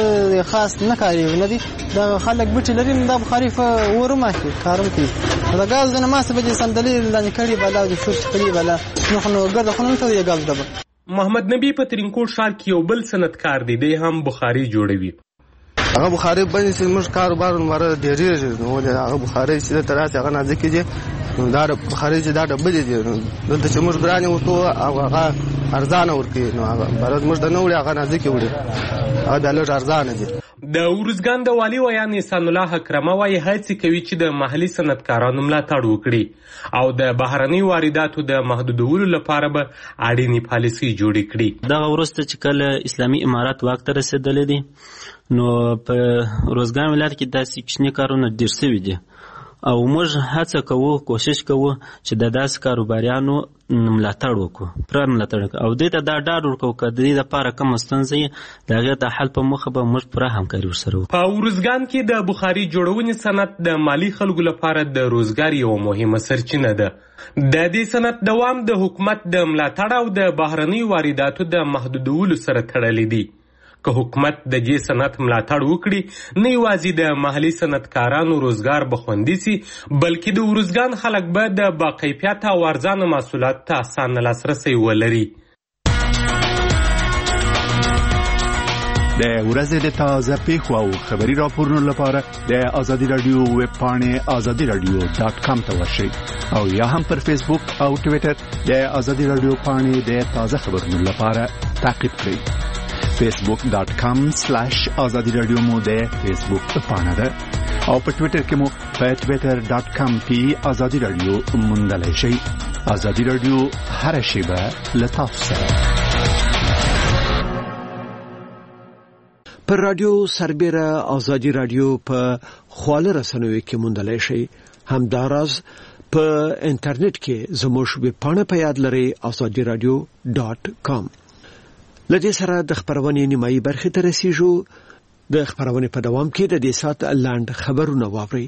د خاص نه کاروي. نه دي دا خلک بوټ لري، دا بخاري په ورما کې کارم کوي. دا ګاز نه ماسه به صندلي لاندې کړي بلا د شوت کړي بلا نو نو ګرځه خو نه ته یې ګاز دبا. محمد نبی په ترینکوټ ښار کې یو بل صنعتکار دی، دی هم بخاري جوړوي. هغه بخاري باندې چې موږ کاروبار مره ډېرېږي، نو هغه بخاري چې تر هغه نازک دي، دا بخاري چې دا ډبل دي. دلته چې موږ ګرانې ورته او هغه ارزانه ورکوي، نو هغه برد موږ د نه وړي هغه نازک وړي، هغه د لږ ارزانه دي. د ارزګان د والي ویان احسان الله حکرمه وایي هڅې کوي چې د محلي صنعتکارانو ملاتړ وکړي او د بهرني وارداتو د محدودولو لپاره به اړینې پالیسۍ جوړې کړي. دغه وروسته چې کله اسلامي امارات واک ته رسېدلی دي، نو په ارزګان ولایت کې داسې کوچني کارونه ډېر شوي دي او موږ هڅه کوو کوشش کوو چې د داسې کاروباریانو ملاتړ وکړو پوره ملاتړ او دې ته دا ډاډ ورکوو که د دې دپاره کومه ستونزه یې د هغې د حل په موخه به موږ پوره همکاري ورسره وکړو. په ارزګان کې د بخاري جوړونې صنعت د مالي خلکو لپاره د روزګار یوه مهمه سرچینه ده. د دې صنعت دوام د حکومت د ملاتړ او د بهرنیو وارداتو د محدودولو سره تړلی دی. که حکومت د دې صنعت ملاتړ وکړي نه یوازې د محلي صنعتکارانو روزګار به خوندي سي بلکې د ارزګان خلک به د باکیفیته او ارزانه محصولاتو ته اسانه لاسرسی ولري. د ورځې د تازه پیښو او خبري راپورونو لپاره د آزادي رادیو ویب پاڼې آزادي رادیو ډاټ کام ته ورشئ او یا هم پر فیسبوک او ټویټر د آزادي رادیو پاڼې د تازه خبرونو لپاره تعقیب کړئ. فیسبوک ډاټ کام سلاش آزادی رادیو مو د فیسبوک پاڼه ده او په ټویټر کې مو په ټویټر ډاټ کام کې آزادی رادیو موندلی شئ. آزادی رادیو هر شیبه له تاسو سره. پر رادیو سربیره آزادی رادیو په خواله رسنیو کې موندلی شئ. همداراز په انټرنیټ کې زموږ ویب پاڼه په یاد لرئ آزادی رادیو ډاټ کام. لدې سره د خبرونې نیمایي برخې ته رسیږو. د خبرونې په دوام کې د دې سات لاند خبرونه واورئ.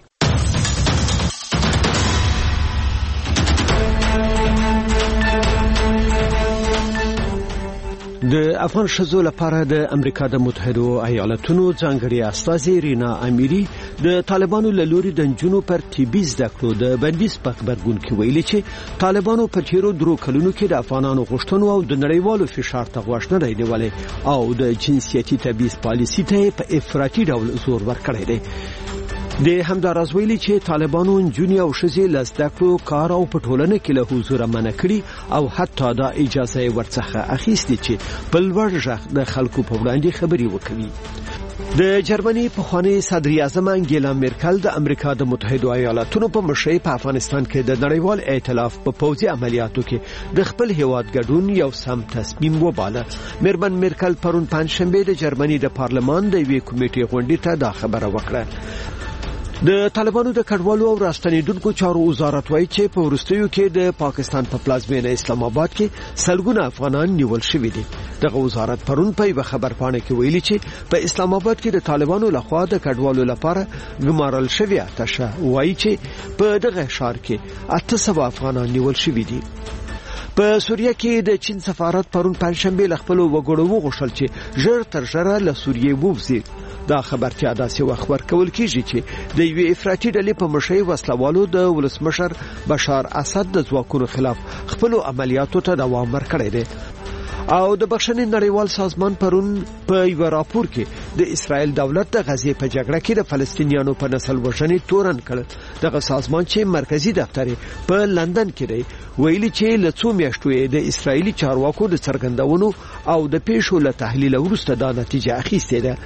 د افغان ښځو لپاره د امریکا د متحدو ایالاتونو ځانګړي استازي رینا امیری د طالبانو له لوري د نجونو پر طبي زده کړو د بندیز په خبرګون کې ویلي چې طالبانو په تیرو درو کلونو کې د افغانانو غوښتنو او د نړیوالو فشار ته غوږ نه دی نیولی او د جنسیتي تبعیض پالیسي ته په افراطي ډول زور ورکړی دی. د همداراز ویلي چې طالبانو نجونې او ښځې له زده کړو کار او په ټولنه کې له حضوره منع کړي او حتی دا اجازه یې ورڅخه اخیستې چې په لوړ غږ د خلکو په وړاندې خبرې وکړي. د جرمني پخوانی صدر اعظم انګیلا میرکل د امریکا د متحدو ایالاتونو په مشرۍ په افغانستان کې د نړیوال ائتلاف په پوځي عملیاتو کې د خپل هیواد ګډون یو سم تصمیم وباله. میرمن میرکل پرون پنځشنبه د جرمني د پارلمان د یوې کمیټې غونډې ته دا خبره وکړه. د طالبانو د کډوالو او راستنیدونکو چارو وزارت وایي چې په وروستیو کې د پاکستان په پلازمینه اسلام آباد کې سلګونه افغانان نیول شوي دي. دغه وزارت پرون په یوه خبرپاڼه کې ویلي چې په اسلام آباد کې د طالبانو لخوا د کډوالو لپاره ګمارل شوی آتشه وایي چې په دغه ښار کې اته سوه افغانان نیول شوي دي. په سوریه کې د چین سفارت پرون پنځشنبه له خپلو وګړو وغوښتل چې ژر تر ژره له سوریې ووځي. دا خبرتیا داسې وخت ورکول کیږي چې د یوې افراطي ډلې په مشرۍ وسلوالو د ولسمشر بشار اسد د ځواکونو خلاف خپلو عملیاتو ته دوام ورکړی دی. او د بخښنې نړیوال سازمان پرون په یو راپور کې د اسرائیل دولت د غزې په جګړه کې د فلسطینیانو په نسل وژنې تورن کړ. دغه سازمان چې مرکزی دفتر په لندن کې دی ویلي چې له څو میاشتو یې د اسرائیلي چارواکو د څرګندونو او د پیښو له تحلیل وروسته دا نتیجه اخیستې ده.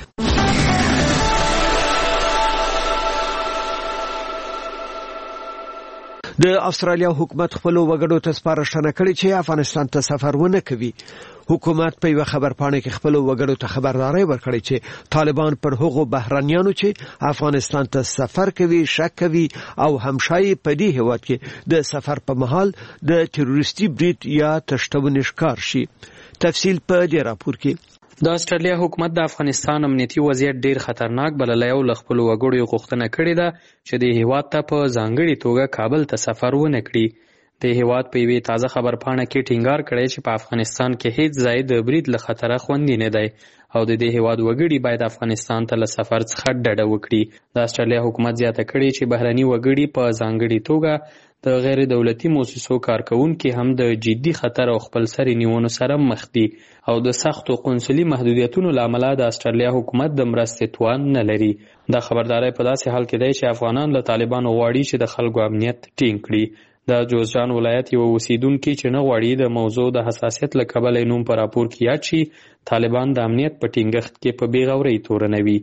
د استرالیا حکومت خپل وګړو ته سپارښتنه کړې چې افغانستان ته سفر ونه کوي. حکومت په یو خبرپاڼه کې خپل وګړو ته خبرداري ورکړې چې طالبان پر هغو بهرانيانو چې افغانستان ته سفر کوي شک کوي او همشای په دې هیواد کې د سفر په مهال د تروریستي برید یا تشتون ښکار شي. تفصیل په دې راپور کې. د استرالیا حکومت د افغانستان امنیتي وضعیت ډیر خطرناک بللی او له خپلو وګړو غوښتنه کړې ده چې د هیواد ته په ځانګړې توګه کابل ته سفر ونه کړي. د هیواد په یوې تازه خبرپاڼه کې ټینګار کړی چې په افغانستان کې هیڅ ځای د برید له خطره خوندي نه دی او د دې هیواد وګړي باید افغانستان ته له سفر څخه ډډه وکړي. د استرالیا حکومت زیاته کړې چې بهرني وګړي په ځانګړې توګه د غیر دولتي موسسو کارکونکي هم د جدي خطر او خپلسري نیونو سره مخ دي او د سختو قنصلي محدودیتونو له امله د استرالیا حکومت د مرستې توان نه لري. دا خبرداری په داسې حال کې دی چې افغانان له طالبانو غواړي چې د خلکو امنیت ټینګ کړي. د جوزجان ولایت یو اوسیدونکي چې نه غواړي د موضوع د حساسیت له کبله نوم په راپور کې یاد شي طالبان د امنیت په ټینګښت کې په بې غورۍ تورنوي.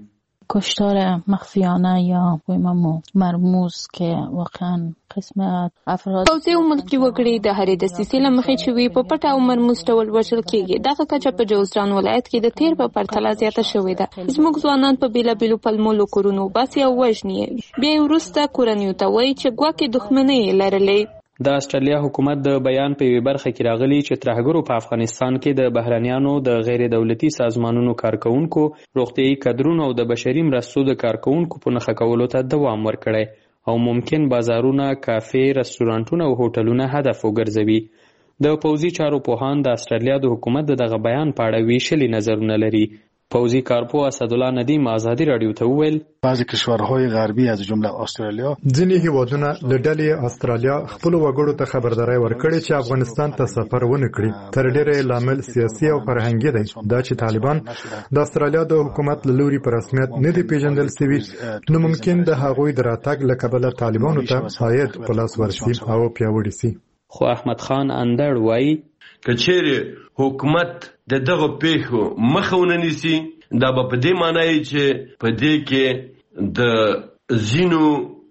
کشتار مخفیانه یا بگیم مرموز که واقعا قسمت افراد پوځي او ملکي وګړي د هرې دسیسې له مخې چې وي په پټه او مرموز ډول وژل کېږي. دغه کچه په جوزجان ولایت کې د تیر په پرتله زیاته شوې ده. زموږ ځوانان په بېلابېلو پلمو له کورونو وباسي او وژني. بیا یې وروسته کورنیو ته وایي چې ګواکې دښمنۍ یې لرلې. د استرالیا حکومت د بیان په یوه برخه کې راغلی چې ترهګرو په افغانستان کې د بهرنیانو د غیر دولتي سازمانونو کارکونکو، روغتیايي کادرونو او د بشري مرستو د کارکونکو په نښه کولو ته دوام ورکړی او ممکن بازارونه، کافې، رستورانټونه او هوټلونه هدف وګرځوي. د پوځي چارو پوهان د استرالیا د حکومت د دغه بیان په اړه ویشلي نظرونه لري. پوځي کارپو اسدالله ندیم آزادی رادیو ته وویل بعضی کشورهای غربی از جمله استرالیا ځینې هیوادونه له ډلې استرالیا خپل وګړو ته خبرداري ورکړي چې افغانستان ته سفر ونه کړي. تر ډیره لامل سیاسي او فرهنګي دی. دا چې طالبان د استرالیا د حکومت له لوري په رسمیت نه دی پیژندل شوي، نو ممکن د هغوی د راتګ له کبله طالبانو ته عاید په لاس ورشي او پیاوړي شي. خو احمد خان اندړ وایي کچېره حکومت د دغه پیښو مخه ونه نیسي، دا به په دې معنی چې په دې کې د ځینو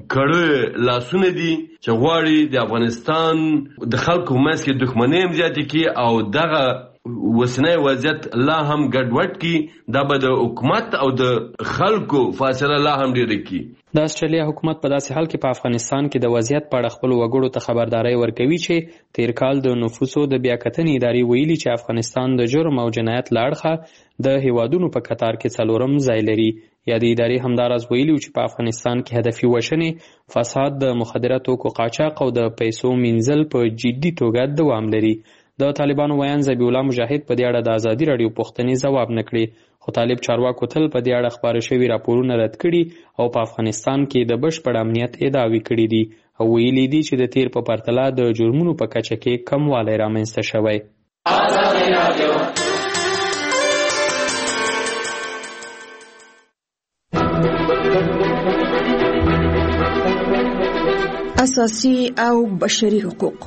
کړو لاسونه دي چې غواړي د افغانستان د خلکو منځ کې دښمنۍ هم زیاتې کړي او دغه وسنۍ وضعیت لا هم ګډوډ کړي. دا به د حکومت او د خلکو فاصله لا هم ډېره کړي. د استرالیا حکومت په داسې حال کې په افغانستان کې د وضعیت په اړه خپل وګړو ته خبرداري ورکوي چې تیر کال د نفوسو د بیاکتنې ادارې ویلي چې افغانستان د جرم او جنایت له اړخه د هیوادونو په کتار کې څلورم ځای لري. یا د ادارې همداراز ویلي چې په افغانستان کې هدفي وژنې، فساد، د مخدره توکو قاچاق او د پیسو مینځل په جدي توګه دوام لري. د طالبانو ویان ذبیح الله مجاهد په دې اړه د ازادي راډیو پوښتنې ځواب نه کړي، خو طالب چارواکو تل په دې اړه خپاره شوي راپورونه رد کړي او په افغانستان کې د بشپړ امنیت ادعاوې کړي دي او ویلي دي چې د تیر په پرتله د جرمونو په کچه کې کموالی رامنځته شوی. اساسي او بشري حقوق.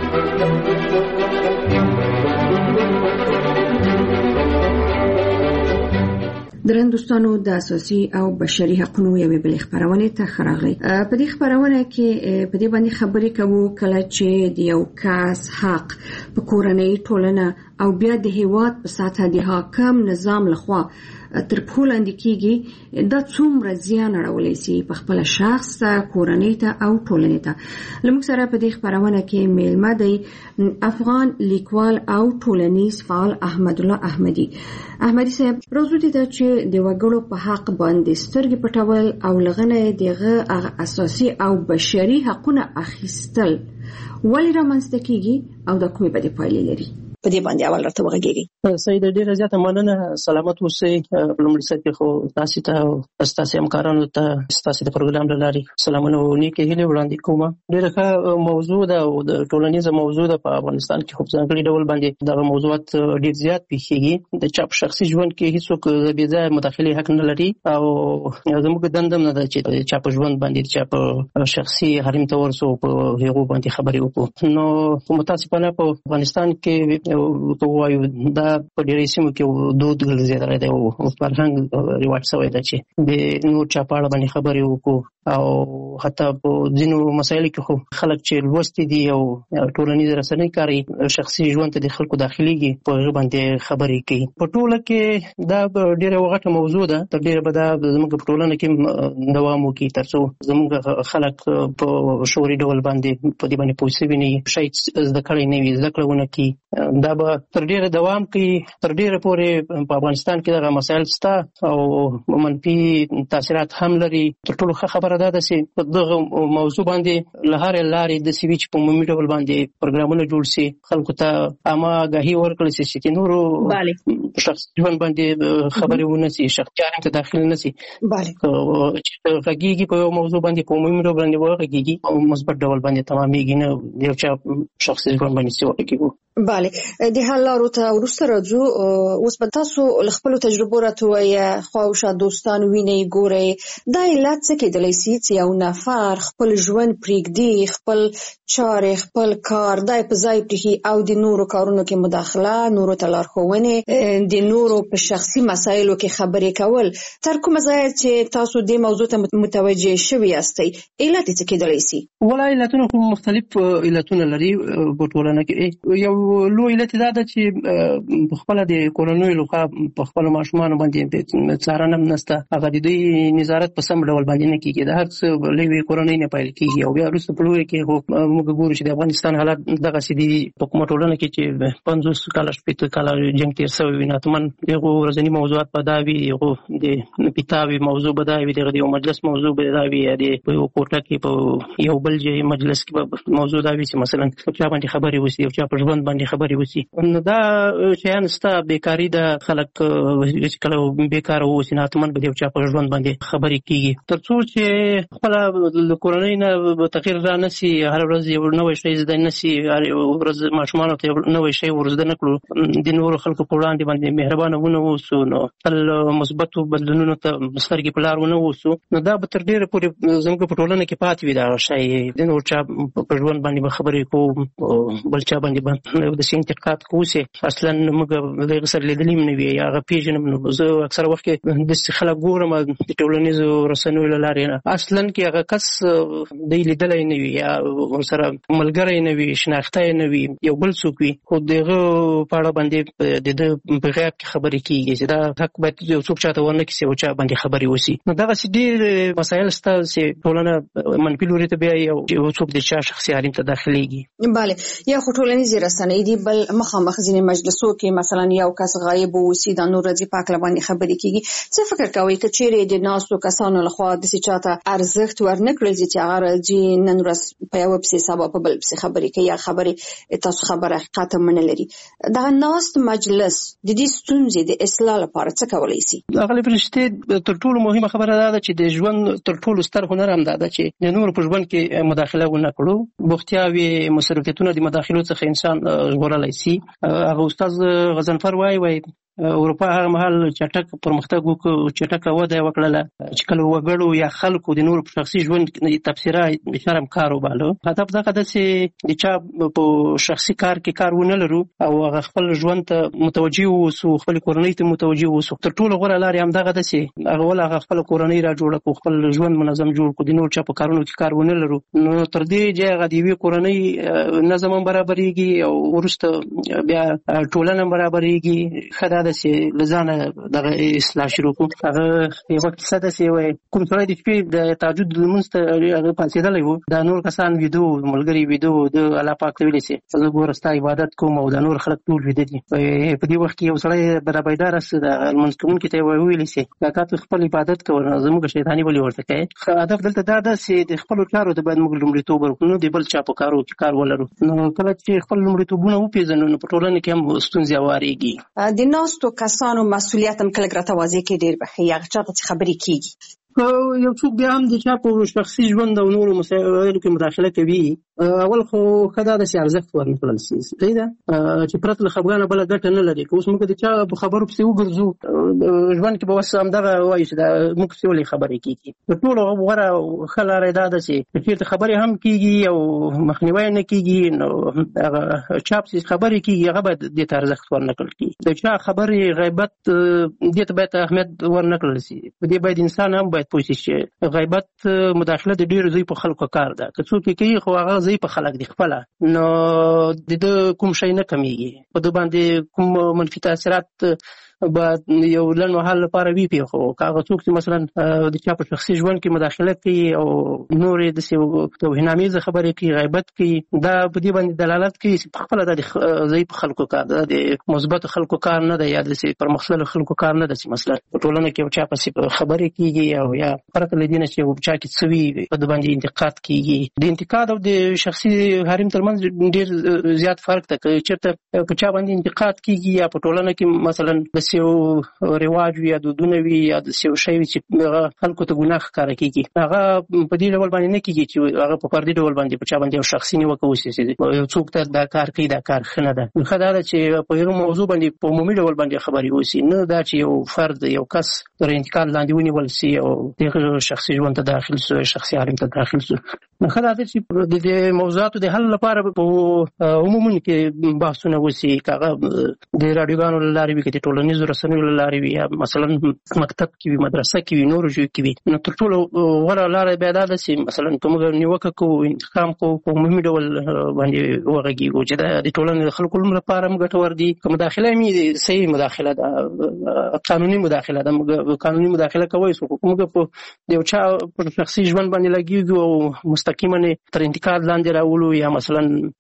درن دوستانو د اساسي او بشري حقوقو یوې بلې خبرونه ته خراغلي. په دې خبرونه کې په دې باندې خبرې کوو کله چې د یو کس حق په کورنۍ، ټولنه او بیا د هیواد په سطح د حاکم نظام لخوا تر پښو لاندې کیږي. دا څومره زیان اړولی سي په خپل شخص ته، کورنۍ ته او ټولنې ته. لموږ سره په دې خبرونه کې میلمه دی افغان لیکوال او ټولنیز فعال احمد الله احمدي. احمدي صاحب، روزو دي چې د وګړو په حق باندې سترګې پټول او لغنه دغه اساسي او بشري حقونه اخیستل ولې رامنځته کیږي او د کومې بدې پایلې لري؟ په دې باندې اول راته وغږیږي. سید ډیره زیاته مننه. سلامت اوسئ. لومړی سر کې خو تاسو ته او تاسو همکارانو ته تاسو د پروګرام لاري سلامونه او نیکه هیله وړاندې کوم. ډیره ښه موضوع ده او د ټولنیزه موضوع ده. په افغانستان کې خو ځانګړي ډول باندې دغه موضوعات ډیر زیات پیښیږي. د چا په شخصي ژوند کې هیڅوک د بې ځایه مداخلې حق نه لري او زموږ دنده نه ده چې چا په ژوند باندې چا په شخصي حریم ته ورسو په هغو باندې خبرې وکړو. نو متاسفانه په افغانستان کې وایو دا په ډېرې سیمو کې دود ګرځېدلی دی او فرهنګ رواج شوی ده چې د نور چا په اړه باندې خبرې وکړو او حتی په ځینو مسایلو کې خو خلک چې لوستي دي او ټولنیز رسنۍ کاري شخصي ژوند ته د خلکو داخليږي په هغه باندې خبرې کوي. په ټوله کې دا ډېره غټه موضوع ده. تر ډېره به دا زموږ په ټولنه کې دوام وکړي تر څو زموږ خلک په شعوري ډول باندې په دې باندې پوه شوي نه وي، شی زده کړی نه وي، زده کړه ونه کړي. دا به تر ډېره دوام کوي. تر ډېره پورې په افغانستان کې دغه مسایل شته او منفي تاثیرات هم لري. تر ټولو ښه خبره دا ده چې په دغه موضوع باندې له هرې لارې داسې وي چې په عمومي ډول باندې پروګرامونه جوړ شي، خلکو ته عامه آګاهي ورکړل شي چې نورو شخصي ژوند باندې خبرې ونه شي، شخصي حریم ته داخل نه شي. چې غږیږي په یو موضوع باندې په عمومي ډول باندې وغږیږي او مثبت ډول باندې تمامېږي، نه یو چا شخصي ژوند باندې څه وکړي. بله، د حل لارو ته وروسته راځو. اوس به تاسو له خپلو تجربو راته ووایئ، خواوشا دوستان وینئ، ګورئ، دا علت څه کېدلی سي چې یو نفر خپل ژوند پرېږدي، خپل چارې، خپل کار دای په ځای پرېږدي او د نورو کارونو کې مداخله، نورو ته لارښوونې، د نورو په شخصي مسایلو کې خبرې کول. تر کومه ځایه چې تاسو دې موضوع ته متوجه شوي یاستئ، علت یې څه کېدلی سي؟ ولا علتونه خو مختلف علتونه لري په ټولنه کې. یو لوی علت دا ده چې په خپله د کورنیو لخوا په خپلو ماشومانو باندې څارنه هم نشته، هغه د دوی نظارت په سم ډول باندې نه کېږي، د هر څه له یوې کورنۍ نه پیل کېږي. او بیا وروسته په لویه کې خو موږ ګورو چې د افغانستان حالات دغسې دي په کومه ټولنه کې چې پنځوس کاله شپېته کاله جنګ تېر سوی وي، ناتمن د هغو ورځني موضوعات به دا وي، د هغو د پیتاوي موضوع به دا وي، د یو مجلس موضوع به دا وي، د په یو کوټه کې په یو بل ځای مجلس کې به موضوع دا وي چې مثلا په چا باندې خبرې وشي او چا په ژوند باندې خبرې وشي. نو دا شیان شته، بیکاري ده، خلک چې کله بیکاره واوسي ناتمن به د یو چا په ژوند باندې خبرې کېږي. تر څو چې خپله د کورنۍ نه تغیر را نه سي، هره ورځ یو نوی شی زده نه سي، هر ورځ ماشومانو ته یو نوی شی ور زده نه کړو، د نورو خلکو په وړاندې باندې مهربانه ونه اوسو، نو تل مثبتو بدلونونو ته سترګې په لار ونه اوسو، نو دا به تر ډېره پورې زموږ په ټولنه کې پاتې وي دغه شی. د نور چا په ژوند باندې به خبرې کوو، بل چا باندې به داسې انتقاد کوو چې اصلا موږ د هغه سره لیدلي هم نه وي یا هغه پېژنم. نو زه اکثره وخت کې داسې خلک ګورم د ټولنیزو رسنیو له لارې، اصلا کې هغه کس دی لیدلی نه وي یا ورسره ملګری نه وي، شناخته نه وي، یو بل څوک وي، خو د هغه په اړه باندې د ده په غیاب کې خبرې کېږي چې دا حق باید یو څوک چاته ورنه کړي چې یو چا باندې خبرې وشي. نو دغسې ډېر مسایل شته چې ټولنه منفي لوري ته بیایي او یو څوک د چا شخصي حریم ته داخلېږي. بله، یا خو ټولنیزې رسنۍ دي، بل مخامخ ځینې مجلسو کې مثلا یو کس غایب واوسي، دا نور ورځې په هکله باندې خبرې کېږي. څه فکر کوئ که چیرې د ناستو کسانو لخوا داسې چاته ارزښت ورنه کړل چې هغه راځي نن ورځ په یوه پسې سبا په بل پسې خبرې کوي یا خبرې تاسو خبره حقیقت هم نه لري، دغه ناست مجلس د دې ستونزې د اصلاح لپاره څه کولی سي؟ اغلې فرشتې تر ټولو مهمه خبره دا ده چې د ژوند تر ټولو ستر هنر هم دا ده چې د نورو په ژوند کې مداخله ونه کړو. بوختیاوې مصروفیتونه د مداخلو څخه انسان ژغورلی سي. هغه استاد غضنفر وایي وایي اروپا هغه مهال چټک پرمختګ وکړ، چټکه وده یې وکړله چې کله وګړو یا خلکو د نورو په شخصي ژوند تبصره شرم کار وباله. هدف دغه ده چې د چا په شخصي کار کې کار ونه لرو او هغه خپل ژوند ته متوجه واوسو، خپل کورنۍ ته متوجه واوسو. تر ټولو غوره لارې همدغه ده چې هغه ول هغه خپل کورنۍ را جوړه کړو، خپل ژوند منظم جوړ کړو، د نور چا په کارونو کې کار ونه لرو. نو تر دې چې هغه د یوې کورنۍ نظم هم برابرېږي او وروسته بیا ټولنه برابرېږي. ښه دا ده چې له ځانه دغه اصلاح شروع کړو. هغه یوه کیسه ده چې وایي کوم سړی د شپې د تهجد لمونځ ته هغه پاڅېدلی و، دا نور کسان ویده وو، ملګري ویده وو، د الله پاک ته ویلې چې زه ګوره ستا عبادت کوم او دا نور خلک ټول ویده دي. په دې وخت کې یو سړی برابیداره سه د لمونځ کوونکي ته یې ویلې چې کاکا ته خپل عبادت کوه، زموږ شیطاني ولې ورته کوې؟ هدف دلته دا ده چې د خپلو چارو ته باید موږ لومړیتوب ورکړو، نو د بل چا په کارو کې کار ولرو. نو کله چې خپل لومړیتوبونه وپېژنو نو په ټولنه کې هم ستونزې هوارېږي. د ناستو کسانو مسؤلیت هم کله راته واضح کې ډېر بخي هغه چاته چې خبرې کېږي. یو څوک بیا هم د چا په شخصي ژوند او نورو مسایلو کې مداخله کوي، اول خو ښه دا ده چې ارزښت ورنه کړل سي. صحیح ده چې پرته له خفګانه بله ګټه نه لري. که اوس موږ د چا په خبرو پسې وګرځو ژوند کې به بس همدغه وایو چې دا موږ پسې ولې خبرې کېږي. تر ټولو غوره ښه لاره یې دا ده چې چېرته خبرې هم کېږي او مخنیوی نه کېږي، نو هغه چا پسې خبرې کېږي هغه باید دې ته ارزښت ورنه کړل کېږي. د چا خبرې غیبت دې ته باید اهمیت ورنه کړل سي. په دې باید انسان هم باید پوه شي چې غیبت مداخله د ډېرو ضعیفو خلکو کار ده. که څوک یې کوي خو هغه ضعیفه خلک دي خپله، نو د ده کوم شی نه کمیږي، په ده باندې کوم منفي تاثیرات به یو لنډ مهال لپاره وي پې. خو که هغه څوک چې مثلا د چا په شخصي ژوند کې مداخله کوي او نورې داسې توهینامیزه خبرې کوي، غیبت کوي، دا په دې باندې دلالت کوي چې پخپله دا د ضعیفو خلکو کار ده، د مثبتو خلکو کار نه ده یا داسې پرمختللو خلکو کار نه ده چې مثلا په ټولنه کې یو چا پسې خبرې کېږي او یا پرته له دې نه چې یو چا کې څه وي په ده باندې انتقاد کېږي. د انتقاد او د شخصي حریم ترمنځ ډېر زیات فرق ده. که چېرته په چا باندې انتقاد کېږي یا په ټولنه کې مثلا یو رواج وي یا دودونه وي یا یو شی وي چې خلکو ته ګناه ښکاره کېږي، هغه په دې ډول باندې نه کېږي چې هغه په فردي ډول باندې په چا باندې یو شخصي نیوکه وشي چې یو څوک ته دا کار کوي دا کار ښه نه ده. ښه دا ده چې په یو موضوع باندې په عمومي ډول باندې خبرې وشي، نه دا چې یو فرد یو کس تر انتقال لاندې ونیول سي او دغه شخصي ژوند ته داخل سو، شخصي عالم ته داخل سو. ښه دا ده چې د دې موضوعاتو د حل لپاره په عمومي کې بحثونه وشي، هغه د راډیوګانو له لارې وي، که د ټولنیزو رسنیو له لارې وي، یا مثلا مکتب کې وي، مدرسه کې وي، نورو ځایو کې وي. نو تر ټولو غوره لاره بیا دا ده چې مثلا که موږ نیوکه کوو، انتقام کوو، په عمومي ډول باندې وغږېږو چې دا د ټولنې د خلکو لپاره هم ګټور دي. که مداخله مې صحیح مداخله ده، قانوني مداخله ده، موږ قانوني مداخله کوی شو، موږ په یو چا پر شخصي ژوند باندې لګېږو او مستقیما تر انتقاد لاندې راولو یا مثلا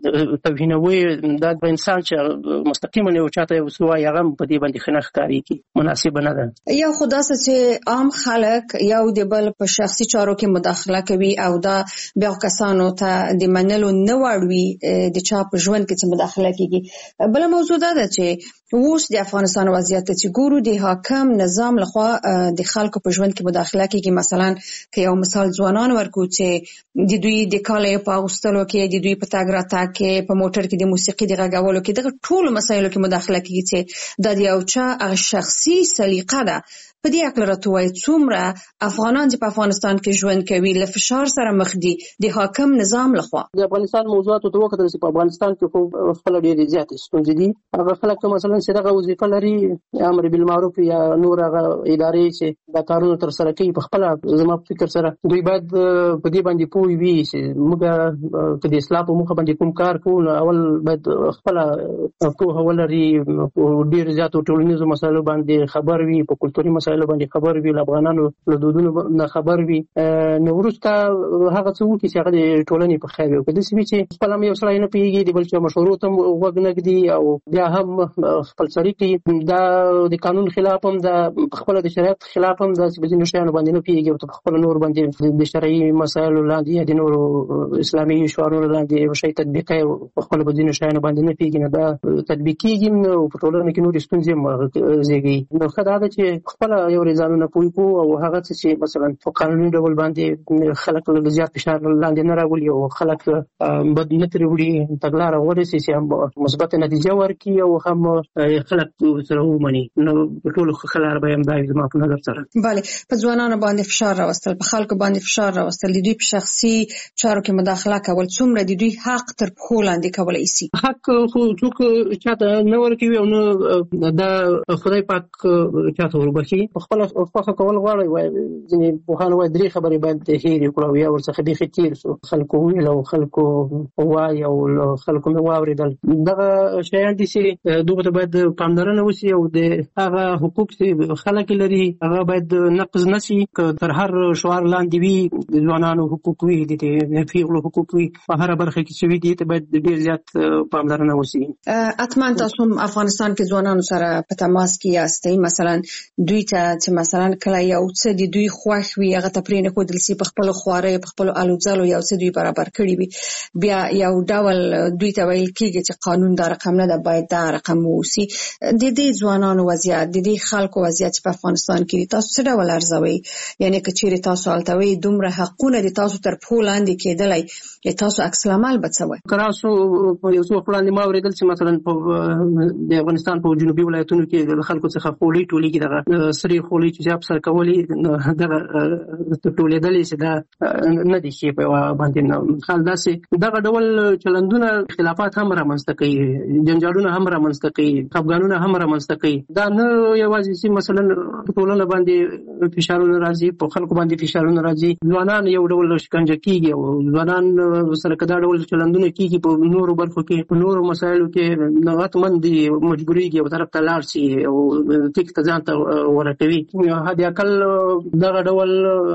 توهینوي، دا انسان چې مستقیما یو چاته یو څه وایي هغه په دې باندې ښه نه ښکارېږي، مناسبه نه ده. یا خو داسې چې عام خلک یو د بل په شخصي چارو کې مداخله کوي او دا بیا کسانو ته د منلو نه وړ وي د چا په ژوند کې چې مداخله کېږي. بله موضوع دا ده چې اوس د افغانستان وضعیت چې ګورو د حاکم نظام لخوا د خلکو په ژوند کې مداخله کېږي. مثلا که یو مثال ځوانان ورکو چې د دوی د کالیو په اغوستلو کې، د دوی په تګ راتګ کې، په موټر کې د موسیقي د غږولو کې، دغه ټولو مسایلو کې مداخله کېږي چې دا د یو چا هغه شخصي سلیقه ده. په دې اړه راته وایي څومره افغانان چې په افغانستان کې ژوند کوي له فشار سره مخ دي د حاکم نظام لخوا. د افغانستان موضوعاتو ته وکتل چې په افغانستان کې خو خپل ډېرې زیاتې ستونزې دي. هغه خلک مثلا چې دغه وظیفه لري، امر بالمعروف یا نور هغه ادارې چې دا کارونه تر سره کوي، په خپل زما په فکر سره دوی باید په دې باندې پوه وي چې موږ که د اصلاح په موخه باندې کوم کار کوو، اول باید خپل پوهه ولري، ډېر زیاتو ټولنیزو مسایلو باندې خبر وي، په کلتوري مسایلو باندې خبر وي، افغانانو له دودونو نه خبر وي. نو وروسته هغه څه وکړي چې هغه د ټولنې په خیر وي. که داسې وي چې خپل هم یو سړی نه پوهېږي، د بل چا مشورو ته غوږ نه ږدي او بیا هم خپلسري کوي، دا د قانون خلاف هم ده، خپله د شریعت خلاف هم ده چې په ځینو شیانو باندې نه پوهېږي او ته په خپله نور باندې د شرعي مسایلو لاندې یا د نورو اسلامي شعارونو لاندې یو شی تطبیق کوي، په خپله په ځینو شیانو باندې نه پوهېږي، نو دا تطبیق کېږي او په ټولنه کې نورې ستونزې هم زېږوي. نو ښه دا ده چې خپله یو ځانونه پوه کړو او هغه څه چې مثلا په قانوني ډول باندې خلک له زیات فشار لاندې نه راولي او خلک بد نه ترې وړي، تګلاره غوره شي چې هم مثبت نتیجه ورکړي او هم خلک سره ومني. نو په ټولو ښه لاره به هم دا وي زما په نظر سره. بله، په ځوانانو باندې فشار راوستل، په خلکو باندې فشار راوستل، د دوی په شخصي چارو کې مداخله کول، څومره د دوی حق تر پښو لاندې کولی شي؟ حق خو څوک چاته نه ورکوي او نه دا خدای پاک چاته وربخي. په خپله خوښه کول غواړي، وایي ځینې پوهان وایي درې خبرې باید هېرې کړو او یا ورڅخه بیخي تېر شو، خلکو وویل او خلکو وایي او خلکو مې واورېدل. دغه شیان دي چې دغو ته باید پاملرنه وشي او د هغه حقوق چې خلک لري هغه باید نقض نه شي. که تر هر شعار لاندې وي د ځوانانو حقوق وي، د پیغلو حقوق وي، په هره برخه کې چې وي دې ته باید ډېر زیات پاملرنه وشي. حتما تاسو هم افغانستان کې ځوانانو سره په تماس کې یاستئ، مثلا دوی ته چې مثلا کله یو څه د دوی خوښ وي هغه ته پرې نه ښودل سي، په خپلو خوارۍ په خپلو الوځلو یو څه دوی برابر کړي وي، بیا یو ډول دوی ته ویل کېږي چې قانون دا رقم نه ده، باید دا رقم واوسي. د دې ځوانانو وضعیت، د دې خلکو وضعیت په افغانستان کې تاسو څه ډول ارزوئ؟ یعنې که چیرې تاسو هلته وئ دومره حقونه د تاسو تر پښو لاندې کېدلی، تاسو عکس العمل به څه وایي؟ که راسو یو څه وخت وړاندې ما اورېدل چې مثلا د افغانستان په جنوبي ولایتونو کې د خلکو څخه خولۍ ټولېږي، دغه سرې خولۍ چې چا په سر کولې دغه ټولېدلې چې دا نه دي ښې په یوه باندې. حال داسې دغه ډول چلندونه اختلافات هم رامنځته کوي، جنجالونه هم رامنځته کوي، خفګانونه هم رامنځته کوي. دا نه یوازې چې مثلا په ټولنه باندې فشارونه راځي، په خلکو باندې فشارونه راځي، ځوانان یو ډول شکنجه کېږي او ځوانان سره که دا ډول چلندونه کېږي په نورو برخو کې، په نورو مسایلو کې نغتمند دي، مجبورېږي یو طرف ته لاړ شي او ټیک ته ځان ته غوره کوي. حد اقل دغه ډول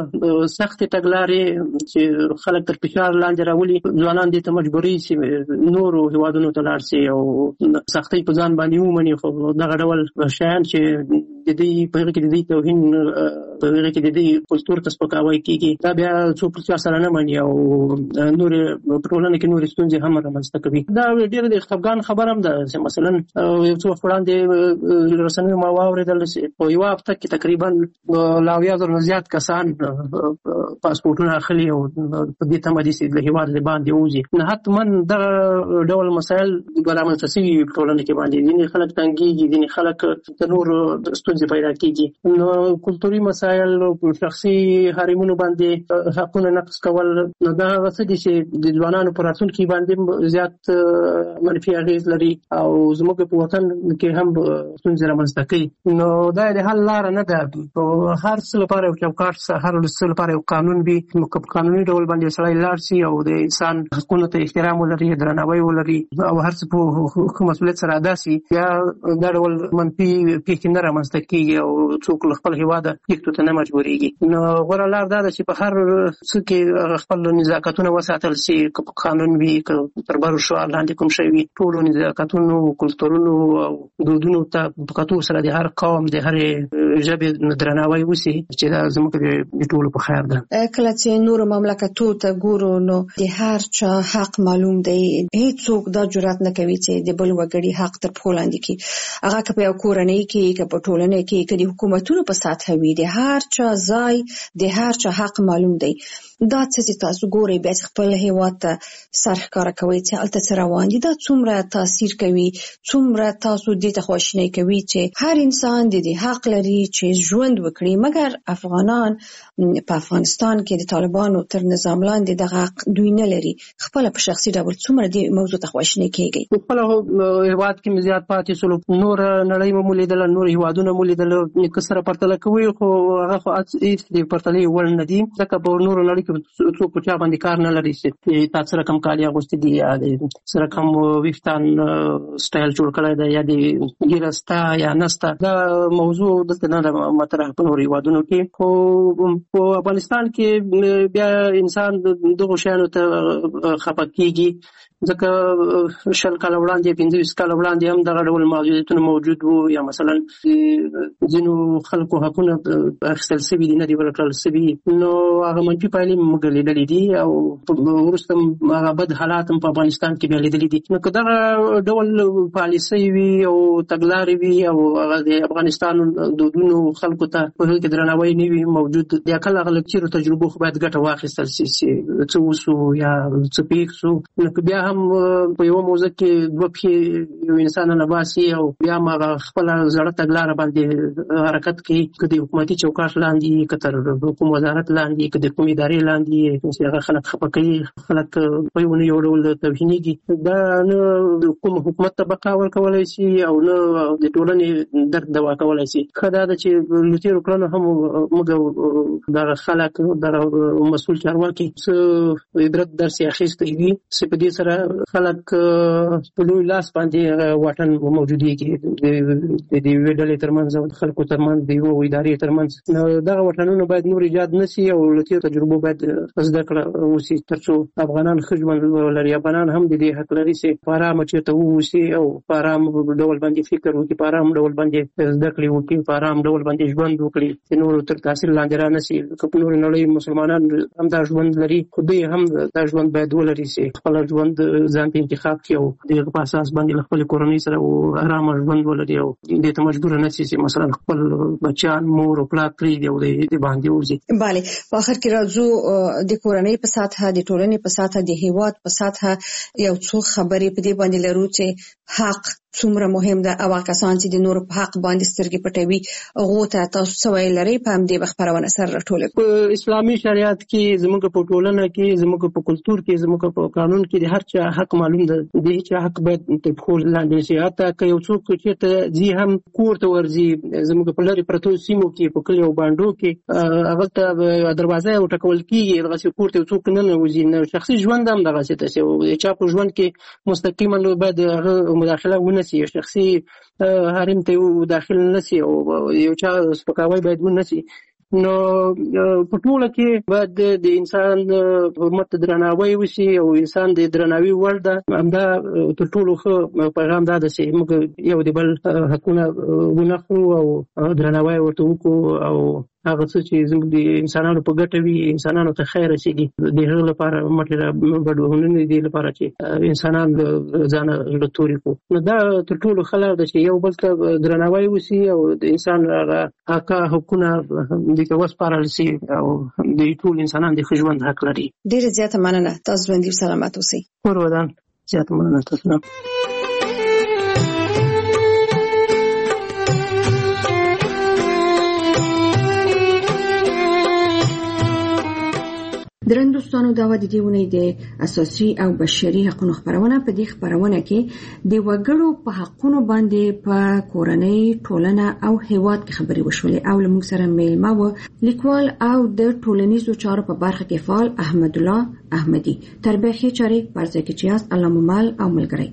سختې تګلارې چې خلک تر فشار لاندې راولي، ځوانان دې ته مجبوري چې نورو هېوادونو ته لاړ شي او سختۍ په ځان باندې ومني. خو دغه ډول شیان چې د دوی په هغه کې د دوی توهین په هغه کې د دې کلتور ته سپکاوی کیږي دا بیا څوک چې سره نه مانی او نور ټولنه کې نور ستونزې هم رامنځته کوي دا ډېر د خپګان خبر هم ده چې مثلا یو څو وړاندې رسنیو ما واورېدل چې په یو هفته کې تقریبا لا اویا زره زیات کسان پاسپورټونه اخلي او په دې تمه دي چې د هیواد له باندې وځي نه حتما دا ډول مسایل رامنځته شوي ټولنه کې باندې ځینې خلک تنګېږي ځینې خلک د نور ستونزې پیدا کېږي نو کلتوري مسایل او شخصي حرمونو باندې حقونه نقض کول نو دا هغه څه دي چې د ځوانانو په راتلونکي باندې زیات منفي اغېز لري او زموږ په وطن کې هم ستونزې رامنځته کوي نو دا د حل لاره نه ده په هر څه لپاره یو چوکاټ هر څه لپاره یو قانون وي نو په قانوني ډول باندې سړی لاړ شي او د انسان حقونو ته احترام ولري درناوی ولري او هر څه په مسؤلیت سره ادا شي یا دا ډول منفي پیښې نه رامنځته کېږي او څوک خپل هېواد پرېکړو ته نه مجبورېږي نو غوره لار دا ده چې په هر څه کې خپل نزاکتونه وساتل شي که په قانون وي که تر بر شعار لاندې کوم شی وي ټولو نزاکتونو کلتورونو او دودونو ته په کتو سره د هر قوم د هرې ژبې درناوی وشي چې دا زموږ د ټولو په خیر ده. کله چې نورو مملکتو ته ګورو نو د هر چا حق معلوم دی هیڅوک دا جرأت نه کوي چې د بل وګړي حق تر پښو لاندې کړي هغه که په یو کورنۍ کې که په ټولنه کې که د حکومتونو په ساحه وي د هر چا ځای د هر چا حق معلوم دی دا څه چې تاسو ګورئ بیا خپل هېواد ته سر ښکاره کوئ چې هلته څه روان دي دا څومره تاثیر کوي څومره تاسو دې ته خواشینی کوي چې هر انسان د دې حق لري چې ژوند وکړي مګر افغانان په افغانستان کې د طالبانو تر نظام لاندې دغه حق دوی نه لري خپل په شخصي ډول څومره دې موضوع ته خواشینی کېږي خپل هېواد کې مې زیات پاتې شولو نور نړۍ مو ولیدل نور هېوادونه مو لیدل که سره پرتله کوي خو هغه خو هېڅ د پرتلې وړ نه دي ځکه په نورو نړۍ کې څوک په چا باندې کار نه لري چې تا سره کوم کالي اغوستي دي یا د سره کوم ویښتان سټایل جوړ کړی دی یا د ګیره سته یا نسته دا موضوع دلته نه مطرح په نورو هېوادونو کې خو په افغانستان کې بیا انسان دغو شیانو ته خفه کېږي ځکه شل کاله وړاندې پنځه ویشت کاله وړاندې هم دغه ډول محدودیتونه موجود وو یا مثلا ځینو خلکو حقونه اخیستل شوي دي نه دي ورکړل شوي نو هغه منفي پایلې موږ لیدلې دي او وروسته هغه بد حالات هم په افغانستان کې بیا لیدلي دي نو که دغه ډول پالیسۍ وي او تګلارې وي او هغه د افغانستان دودونو خلکو ته په هغې کې درناوی نه وي موجود یا کله هغه له تېرو تجربو خو باید ګټه واخیستل شي چې څه وشو یا څه پېښ شو نو که بیا هم په یوه موضوع کې دوه پښې یو انسان نه باسي او بیا هم هغه خپله زړه تګلاره باندې حرکت کوي که د حکومتي چوکاټ لاندې که تر کوم وزارت لاندې که د کوم ادارې لاندې چې هغه خلک خفه کوي خلک په یو نه یو ډول توهینېږي دا نه کوم حکومت ته بقا ورکولی شي او نه د ټولنې درد دوا کولی شي ښه دا ده چې له تېرو کړنو هم موږ دغه خلک دغه مسؤل چارواکي څه عبرت درس یې اخیستی وي چې په دې سره خلک په لوی لاس باندې واټن موجودېږي د یوې ډلې ترمنځ او د خلکو ترمنځ د یوه ادارې ترمنځ نو دغه واټنونه باید نور ایجاد نه شي او له تېرو تجربو باید زده کړه وشي تر څو افغانان ښه ژوند ولري افغانان هم د دې حق لري چې په ارامه چېرته واوسي او په ارام ډول باندې فکر وکړي په ارام ډول باندې زده کړې وکړي په ارام ډول باندې ژوند وکړي چې نورو تر تاثیر لاندې را نه شي که په نورې نړۍ مسلمانان هم دا ژوند لري خو دوی هم دا ژوند باید ولري چې خپل ژوند ځان ته انتخاب کړي او د هغه په اساس باندې له خپلې کورنۍ سره ارامه ژوند ولري او دې ته مجبور نه شي چې مثلا خپل بچیان مور او پلار پرېږدي او د باندې وځي. بله په آخر کې راځو د کورنۍ په سطحه د ټولنې په سطحه د هېواد په سطحه یو څو خبرې په دې باندې لرو چې حق څومره مهم ده او کسان چې د نور په حق باندې سترګې پټوي هغو ته تاسو څه ویل لرئ په همدې به خپرونه سره راټوله په اسلامي شریعت کې زموږ په ټولنه کې زموږ په کلتور کې زموږ په قانون کې د هر چا حق معلوم ده د هیچا حق باید تر پښو لاندې شي حتی که یو څوک چېرته ځي هم کور ته ورځي زموږ په لرې پرتو سیمو کې په کلیو بانډو کې هغه ته دروازه یې وټکول کېږي دغسې کور ته یو څوک نه ننوځي نو شخصي ژوند هم دغسې ته شي د چا په ژوند کې مستقیما باید هغه مداخله ونه شي شخصي حرم ته داخل نه شي او یو چا سپکاوی باید ونه شي نو په ټوله کې باید د انسان حرمت ته درناوی وشي او انسان د درناوي وړ ده همدا تر ټولو ښه پیغام دا ده چې موږ یو د بل حقونه ونه خورو او درناوی ورته وکړو او هغه څه چې زموږ د انسانانو په ګټه وي، انسانانو ته خیر رسېږي، د هغه لپاره مټې بدوهنونه دي لپاره چې انسانان د ځان زړه توري کړو. نو دا تر ټولو ښه لار ده چې یو بل ته درناوی وسي او د انسان حق حقونه د وسپارل سي او د ټول انسانان د ښه ژوند حق لري. ډېره زیاته مننه. تاسو ژوندي سلامت اوسئ. کور ودان. زیاته مننه. تاسو نه درنو دوستانو، دا و د دې ونې د اساسي او بشري حقوقو خبرونه. په دې خبرونه کې د وګړو په حقوقو باندې په کورنۍ، ټولنه او هیواد کې خبرې وشولې او موږ سره میلمه و لیکوال او د ټولنیزو چارو په برخه کې فعال احمد الله احمدي. تر بیخي چاري پرځای کې چې یاست الله مو مال او ملګری.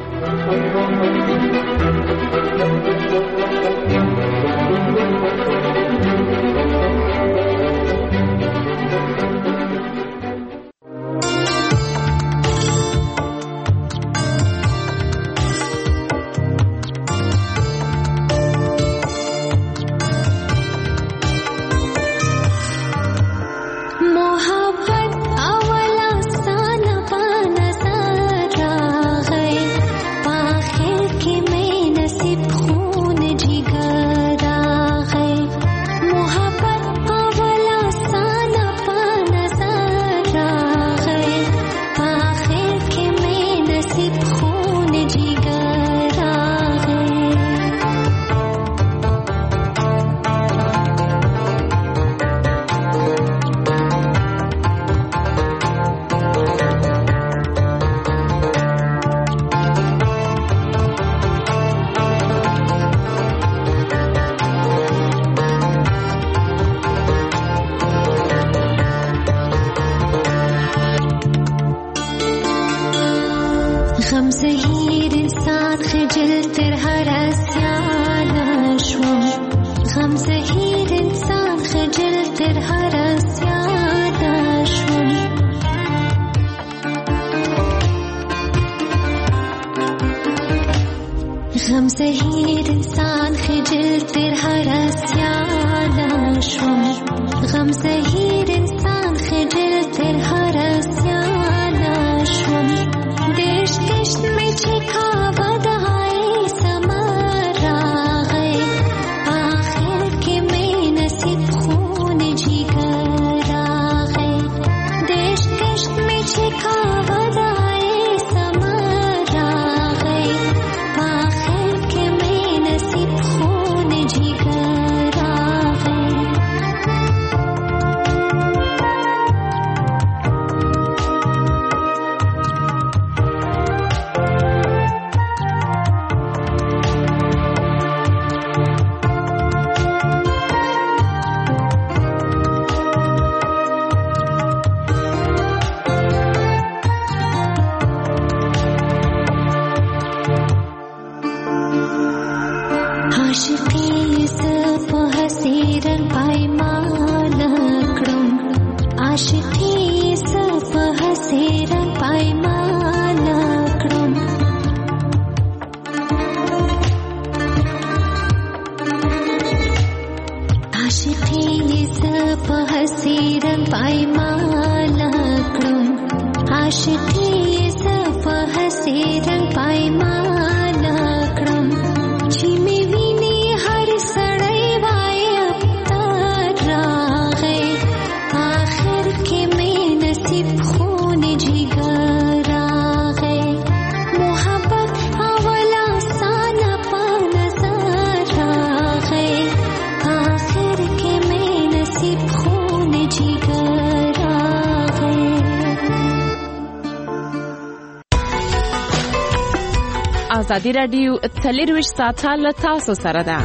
ازادي راډیو څلورویشت ساعته له تاسو سره ده.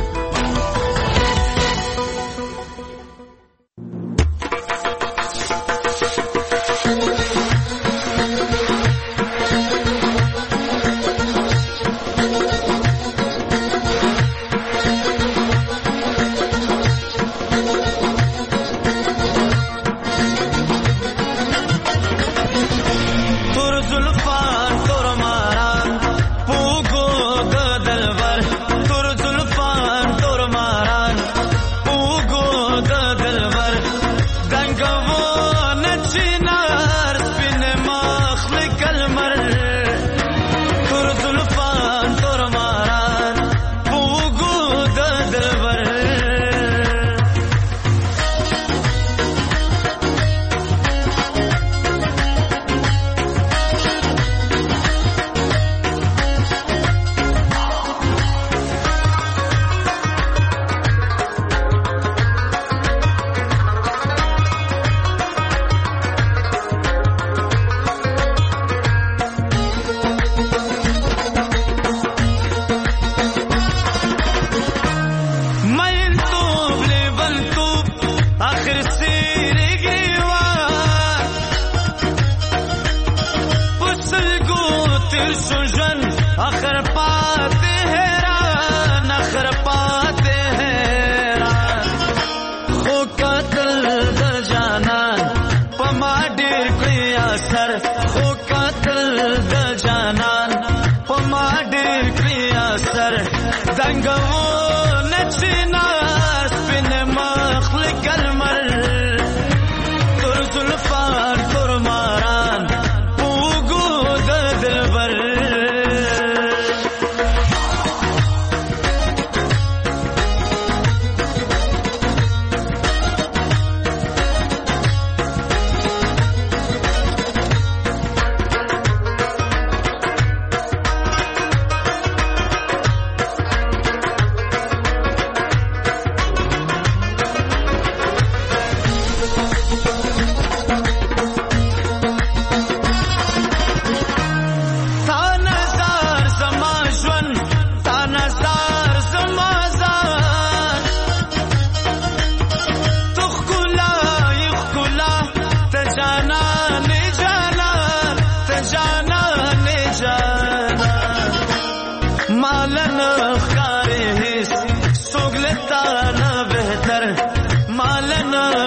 تور Malan